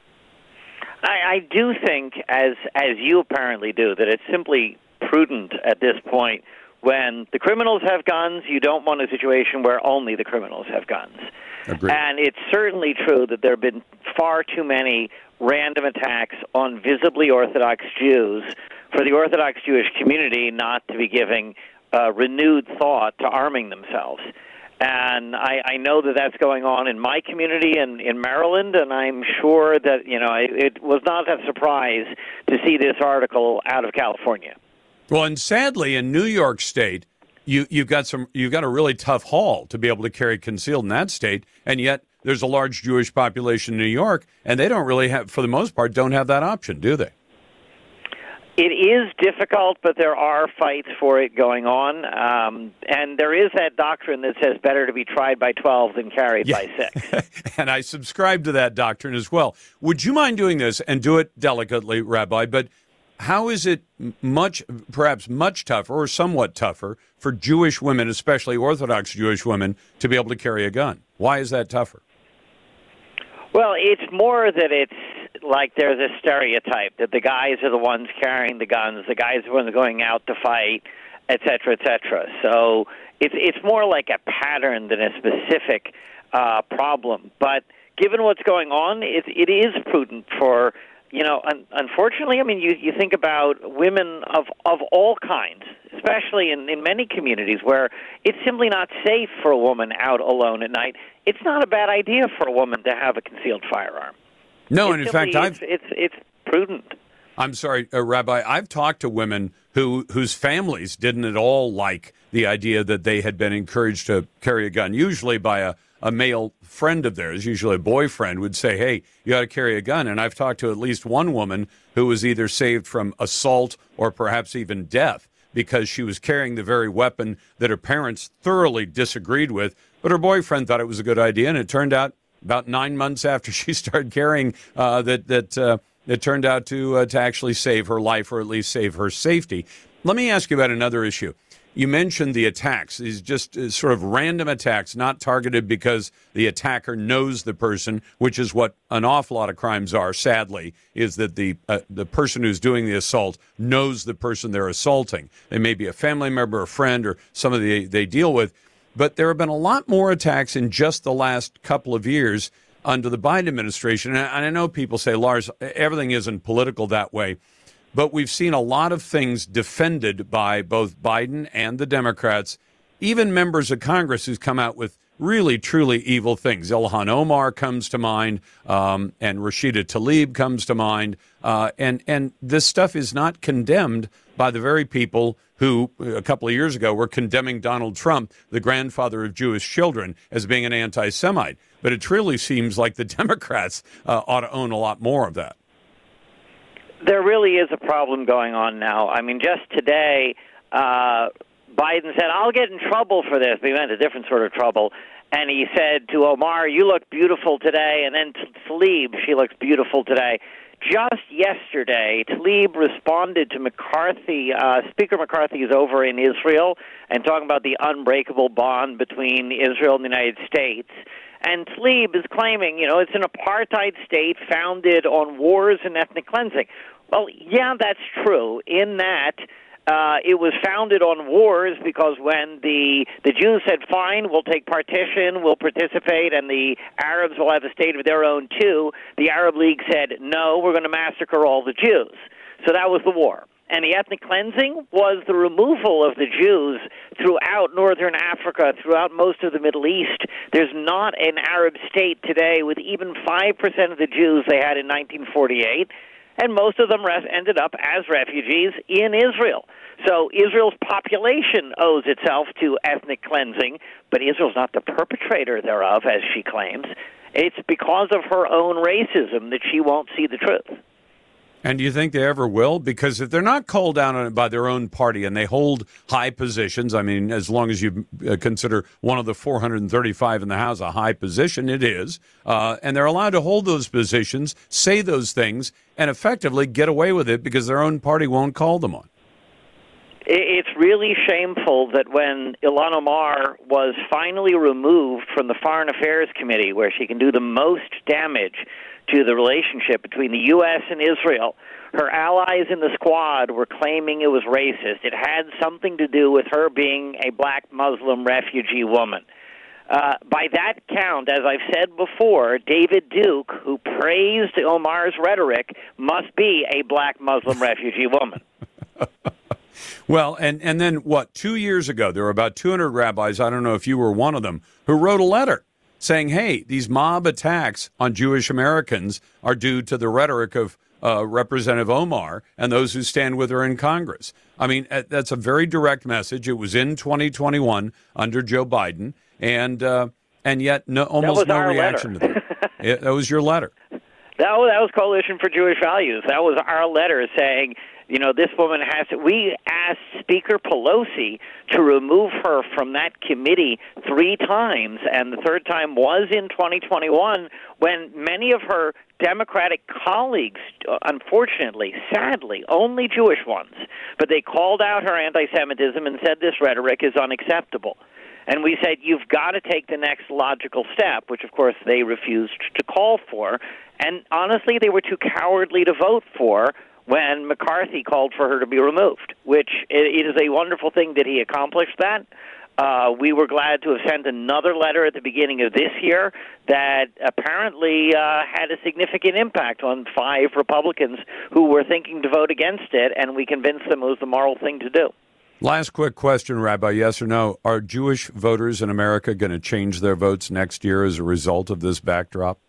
I, I do think, as as you apparently do, that it's simply prudent at this point. When the criminals have guns, you don't want a situation where only the criminals have guns. Agreed. And it's certainly true that there have been far too many random attacks on visibly Orthodox Jews for the Orthodox Jewish community not to be giving uh, renewed thought to arming themselves. And I, I know that that's going on in my community in, in Maryland, and I'm sure that, you know, it, it was not a surprise to see this article out of California. Well, and sadly, in New York State, you, you've got some, you've got a really tough haul to be able to carry concealed in that state, and yet there's a large Jewish population in New York, and they don't really have, for the most part, don't have that option, do they? It is difficult, but there are fights for it going on. Um, and there is that doctrine that says better to be tried by twelve than carried yeah. by six. And I subscribe to that doctrine as well. Would you mind doing this, and do it delicately, Rabbi, but how is it much, perhaps much tougher or somewhat tougher for Jewish women, especially Orthodox Jewish women, to be able to carry a gun? Why is that tougher? Well, it's more that it's like there's a stereotype that the guys are the ones carrying the guns, the guys are the ones going out to fight, et cetera, et cetera. So it's it's more like a pattern than a specific uh, problem. But given what's going on, it it is prudent for, you know, un- unfortunately, I mean, you, you think about women of, of all kinds, especially in, in many communities where it's simply not safe for a woman out alone at night. It's not a bad idea for a woman to have a concealed firearm. No, it and in simply, fact, I've... It's, it's, it's prudent. I'm sorry, uh, Rabbi, I've talked to women who whose families didn't at all like the idea that they had been encouraged to carry a gun, usually by a, a male friend of theirs, usually a boyfriend, would say, hey, you got to carry a gun. And I've talked to at least one woman who was either saved from assault or perhaps even death because she was carrying the very weapon that her parents thoroughly disagreed with, but her boyfriend thought it was a good idea, and it turned out about nine months after she started carrying uh, that that uh, it turned out to uh, to actually save her life, or at least save her safety. Let me ask you about another issue. You mentioned the attacks. These just uh, sort of random attacks, not targeted because the attacker knows the person, which is what an awful lot of crimes are, sadly, is that the uh, the person who's doing the assault knows the person they're assaulting. They may be a family member, a friend, or somebody they, they deal with. But there have been a lot more attacks in just the last couple of years under the Biden administration. And I know people say, Lars, everything isn't political that way. But we've seen a lot of things defended by both Biden and the Democrats, even members of Congress who's come out with really, truly evil things. Ilhan Omar comes to mind, um, and Rashida Tlaib comes to mind. Uh, and, and this stuff is not condemned by the very people who, a couple of years ago, were condemning Donald Trump, the grandfather of Jewish children, as being an anti-Semite. But it truly seems like the Democrats uh, ought to own a lot more of that. There really is a problem going on now. I mean, just today, uh, Biden said, I'll get in trouble for this. But he meant a different sort of trouble. And he said to Omar, you look beautiful today. And then to Tlaib, she looks beautiful today. Just yesterday, Tlaib responded to McCarthy. Uh, Speaker McCarthy is over in Israel and talking about the unbreakable bond between Israel and the United States. And Tlaib is claiming, you know, it's an apartheid state founded on wars and ethnic cleansing. Well, yeah, that's true in that uh, it was founded on wars because when the the Jews said, fine, we'll take partition, we'll participate, and the Arabs will have a state of their own too, the Arab League said, no, we're going to massacre all the Jews. So that was the war. And the ethnic cleansing was the removal of the Jews throughout northern Africa, throughout most of the Middle East. There's not an Arab state today with even five percent of the Jews they had in nineteen forty-eight, and most of them ended up as refugees in Israel. So Israel's population owes itself to ethnic cleansing, but Israel's not the perpetrator thereof, as she claims. It's because of her own racism that she won't see the truth. And do you think they ever will? Because if they're not called down on it by their own party and they hold high positions, I mean, as long as you consider one of the four hundred thirty-five in the House a high position, it is, uh, and they're allowed to hold those positions, say those things, and effectively get away with it because their own party won't call them on. It's really shameful that when Ilhan Omar was finally removed from the Foreign Affairs Committee, where she can do the most damage to the relationship between the U S and Israel, her allies in the squad were claiming it was racist. It had something to do with her being a black Muslim refugee woman. Uh, by that count, as I've said before, David Duke, who praised Omar's rhetoric, must be a black Muslim refugee woman. Well, and, and then, what, two years ago, there were about two hundred rabbis, I don't know if you were one of them, who wrote a letter saying, hey, these mob attacks on Jewish Americans are due to the rhetoric of uh, Representative Omar and those who stand with her in Congress. I mean, that's a very direct message. It was in twenty twenty-one under Joe Biden, and uh, and yet no, almost no reaction letter. to that. It, that was your letter. That was, that was Coalition for Jewish Values. That was our letter saying, you know, this woman has to, we asked Speaker Pelosi to remove her from that committee three times, and the third time was in twenty twenty-one when many of her Democratic colleagues, unfortunately, sadly, only Jewish ones, but they called out her anti-Semitism and said this rhetoric is unacceptable. And we said, you've got to take the next logical step, which, of course, they refused to call for. And honestly, they were too cowardly to vote for when McCarthy called for her to be removed, which it is a wonderful thing that he accomplished that. Uh, we were glad to have sent another letter at the beginning of this year that apparently uh, had a significant impact on five Republicans who were thinking to vote against it, and we convinced them it was the moral thing to do. Last quick question, Rabbi, yes or no? Are Jewish voters in America going to change their votes next year as a result of this backdrop?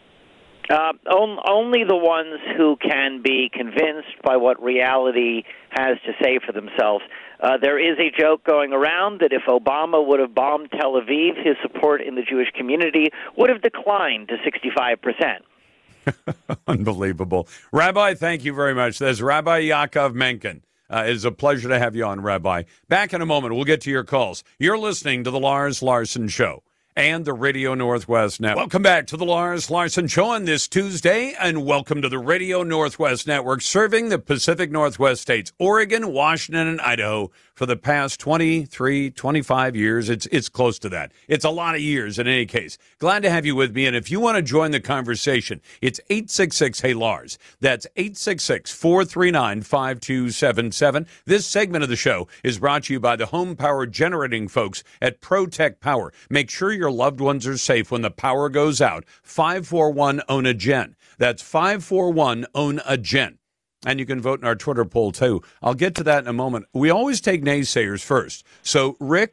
Uh, on, only the ones who can be convinced by what reality has to say for themselves. Uh, there is a joke going around that if Obama would have bombed Tel Aviv, his support in the Jewish community would have declined to sixty-five percent. Unbelievable. Rabbi, thank you very much. There's Rabbi Yaakov Menken. Uh, it is a pleasure to have you on, Rabbi. Back in a moment, we'll get to your calls. You're listening to The Lars Larson Show and the Radio Northwest Network. Welcome back to The Lars Larson Show on this Tuesday, and welcome to the Radio Northwest Network, serving the Pacific Northwest states, Oregon, Washington, and Idaho for the past twenty-three, twenty-five years. It's it's close to that. It's a lot of years in any case. Glad to have you with me, and if you want to join the conversation, it's eight six six, hey Lars. That's eight six six, four three nine, five two seven seven. This segment of the show is brought to you by the home power generating folks at ProTech Power. Make sure your loved ones are safe when the power goes out. five four one, own a gen. That's five four one, own a gen. And you can vote in our Twitter poll, too. I'll get to that in a moment. We always take naysayers first. So, Rick,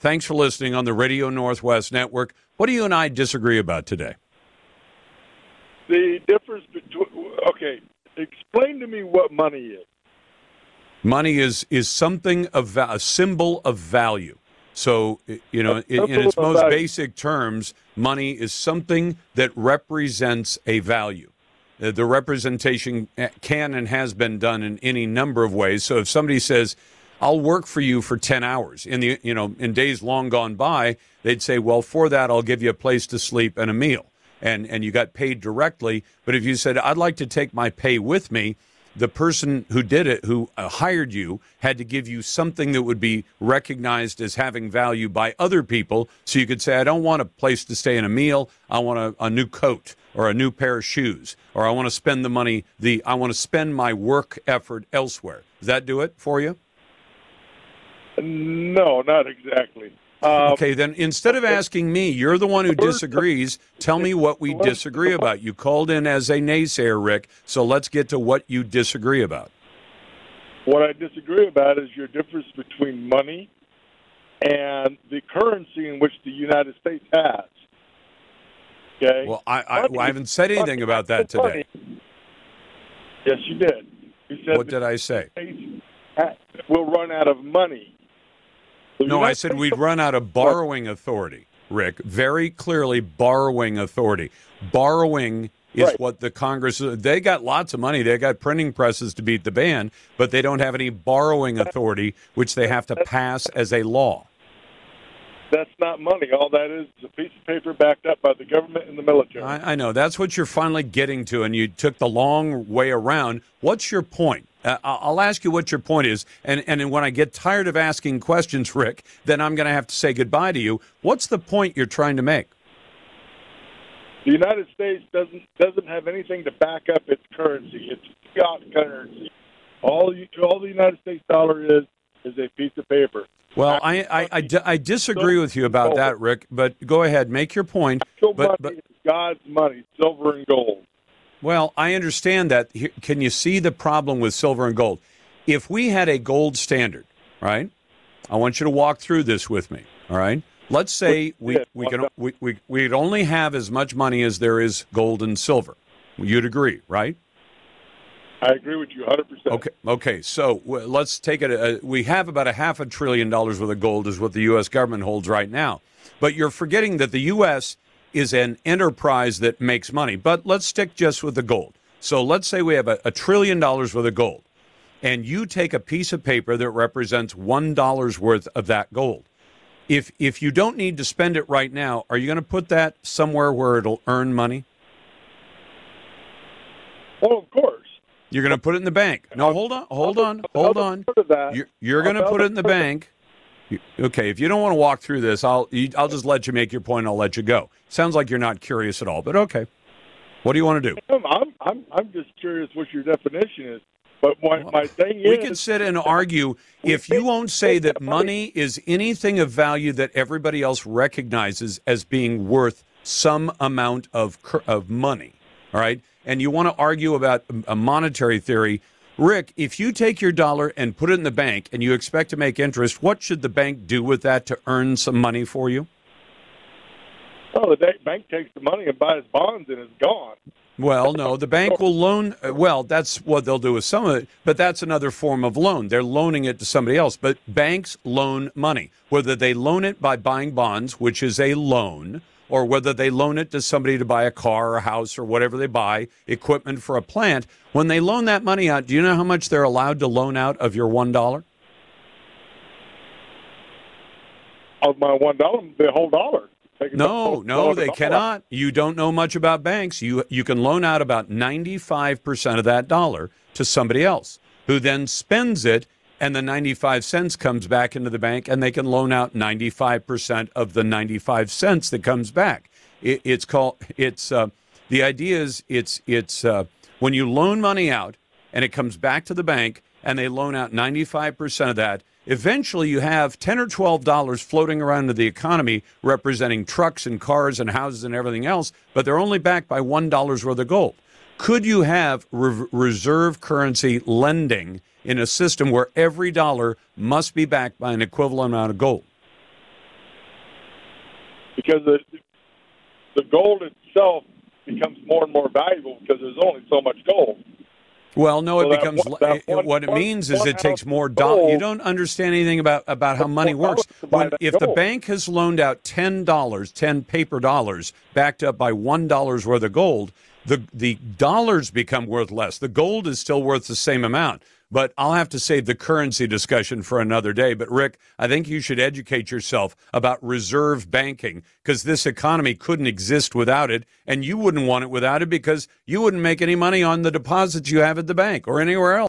Thanks for listening on the Radio Northwest Network. What do you and I disagree about today? The difference between, okay, explain to me what money is. Money is is something of a symbol of value. So, you know, in, in its most basic terms, money is something that represents a value. Uh, the representation can and has been done in any number of ways. So if somebody says, I'll work for you for ten hours, in the you know, in days long gone by, they'd say, well, for that, I'll give you a place to sleep and a meal. And, and you got paid directly. But if you said, I'd like to take my pay with me, the person who did it, who uh, hired you, had to give you something that would be recognized as having value by other people. So you could say, I don't want a place to stay and a meal. I want a, a new coat or a new pair of shoes, or I want to spend the money, the I want to spend my work effort elsewhere. Does that do it for you? No, not exactly. Um, okay, then instead of asking me, you're the one who disagrees, tell me what we disagree about. You called in as a naysayer, Rick, so let's get to what you disagree about. What I disagree about is your difference between money and the currency in which the United States has. Okay? Well, I, I, I haven't said anything about that today. Yes, you did. You said what did I say? We'll run out of money. No, I said we'd run out of borrowing authority, Rick. Very clearly borrowing authority. Borrowing is right. What the Congress, they got lots of money. They got printing presses to beat the band, but they don't have any borrowing authority, which they have to pass as a law. That's not money. All that is is a piece of paper backed up by the government and the military. I, I know. That's what you're finally getting to, and you took the long way around. What's your point? Uh, I'll ask you what your point is, and, and when I get tired of asking questions, Rick, then I'm going to have to say goodbye to you. What's the point you're trying to make? The United States doesn't doesn't have anything to back up its currency. It's fiat currency. All you, all the United States dollar is is a piece of paper. Well, I, I, I, I disagree with you about that, Rick, but go ahead, make your point. Actual but, money but, is God's money, silver and gold. Well, I understand that. Can you see the problem with silver and gold? If we had a gold standard, right? I want you to walk through this with me, all right? Let's say we, we can we, we we'd only have as much money as there is gold and silver. You'd agree, right? I agree with you one hundred percent. Okay, okay. So w- let's take it. Uh, we have about a half a trillion dollars worth of gold is what the U S government holds right now. But you're forgetting that the U S is an enterprise that makes money. But let's stick just with the gold. So let's say we have a, a trillion dollars worth of gold, and you take a piece of paper that represents one dollar's worth of that gold. If if you don't need to spend it right now, are you going to put that somewhere where it'll earn money? Well, of course. You're going to put it in the bank. No, hold on, hold on, hold on. You're, you're going to put it in the bank. Okay, if you don't want to walk through this, I'll I'll just let you make your point. I'll let you go. Sounds like you're not curious at all, but okay. What do you want to do? I'm I'm I'm just curious what your definition is. But my, my thing we is, can sit and argue if you won't say that money is anything of value that everybody else recognizes as being worth some amount of of money. All right, and you want to argue about a monetary theory. Rick, if you take your dollar and put it in the bank and you expect to make interest, what should the bank do with that to earn some money for you? Oh, the bank takes the money and buys bonds and it's gone. Well, no, the bank will loan. Well, that's what they'll do with some of it, but that's another form of loan. They're loaning it to somebody else. But banks loan money, whether they loan it by buying bonds, which is a loan, or whether they loan it to somebody to buy a car or a house or whatever they buy, equipment for a plant. When they loan that money out, do you know how much they're allowed to loan out of your one dollar? Of my one dollar, the whole dollar. No, no, they cannot. You don't know much about banks. You you can loan out about ninety-five percent of that dollar to somebody else, who then spends it, and the ninety-five cents comes back into the bank, and they can loan out ninety-five percent of the ninety-five cents that comes back. It, it's called, it's, uh, the idea is it's, it's uh, when you loan money out, and it comes back to the bank, and they loan out ninety-five percent of that, eventually you have ten or twelve dollars floating around in the economy representing trucks and cars and houses and everything else, but they're only backed by one dollar's worth of gold. Could you have re- reserve currency lending in a system where every dollar must be backed by an equivalent amount of gold? because the the gold itself becomes more and more valuable because there's only so much gold. Well, no, So it that becomes one- that it- one- what it one- means is one it takes ounce more of dollars. You gold- don't understand anything about, about how money more works. dollars to buy When, that if the gold. bank has loaned out ten dollars, ten paper dollars, backed up by one dollar's worth of gold, the the dollars become worth less. The gold is still worth the same amount. But I'll have to save the currency discussion for another day. But, Rick, I think you should educate yourself about reserve banking because this economy couldn't exist without it, and you wouldn't want it without it because you wouldn't make any money on the deposits you have at the bank or anywhere else.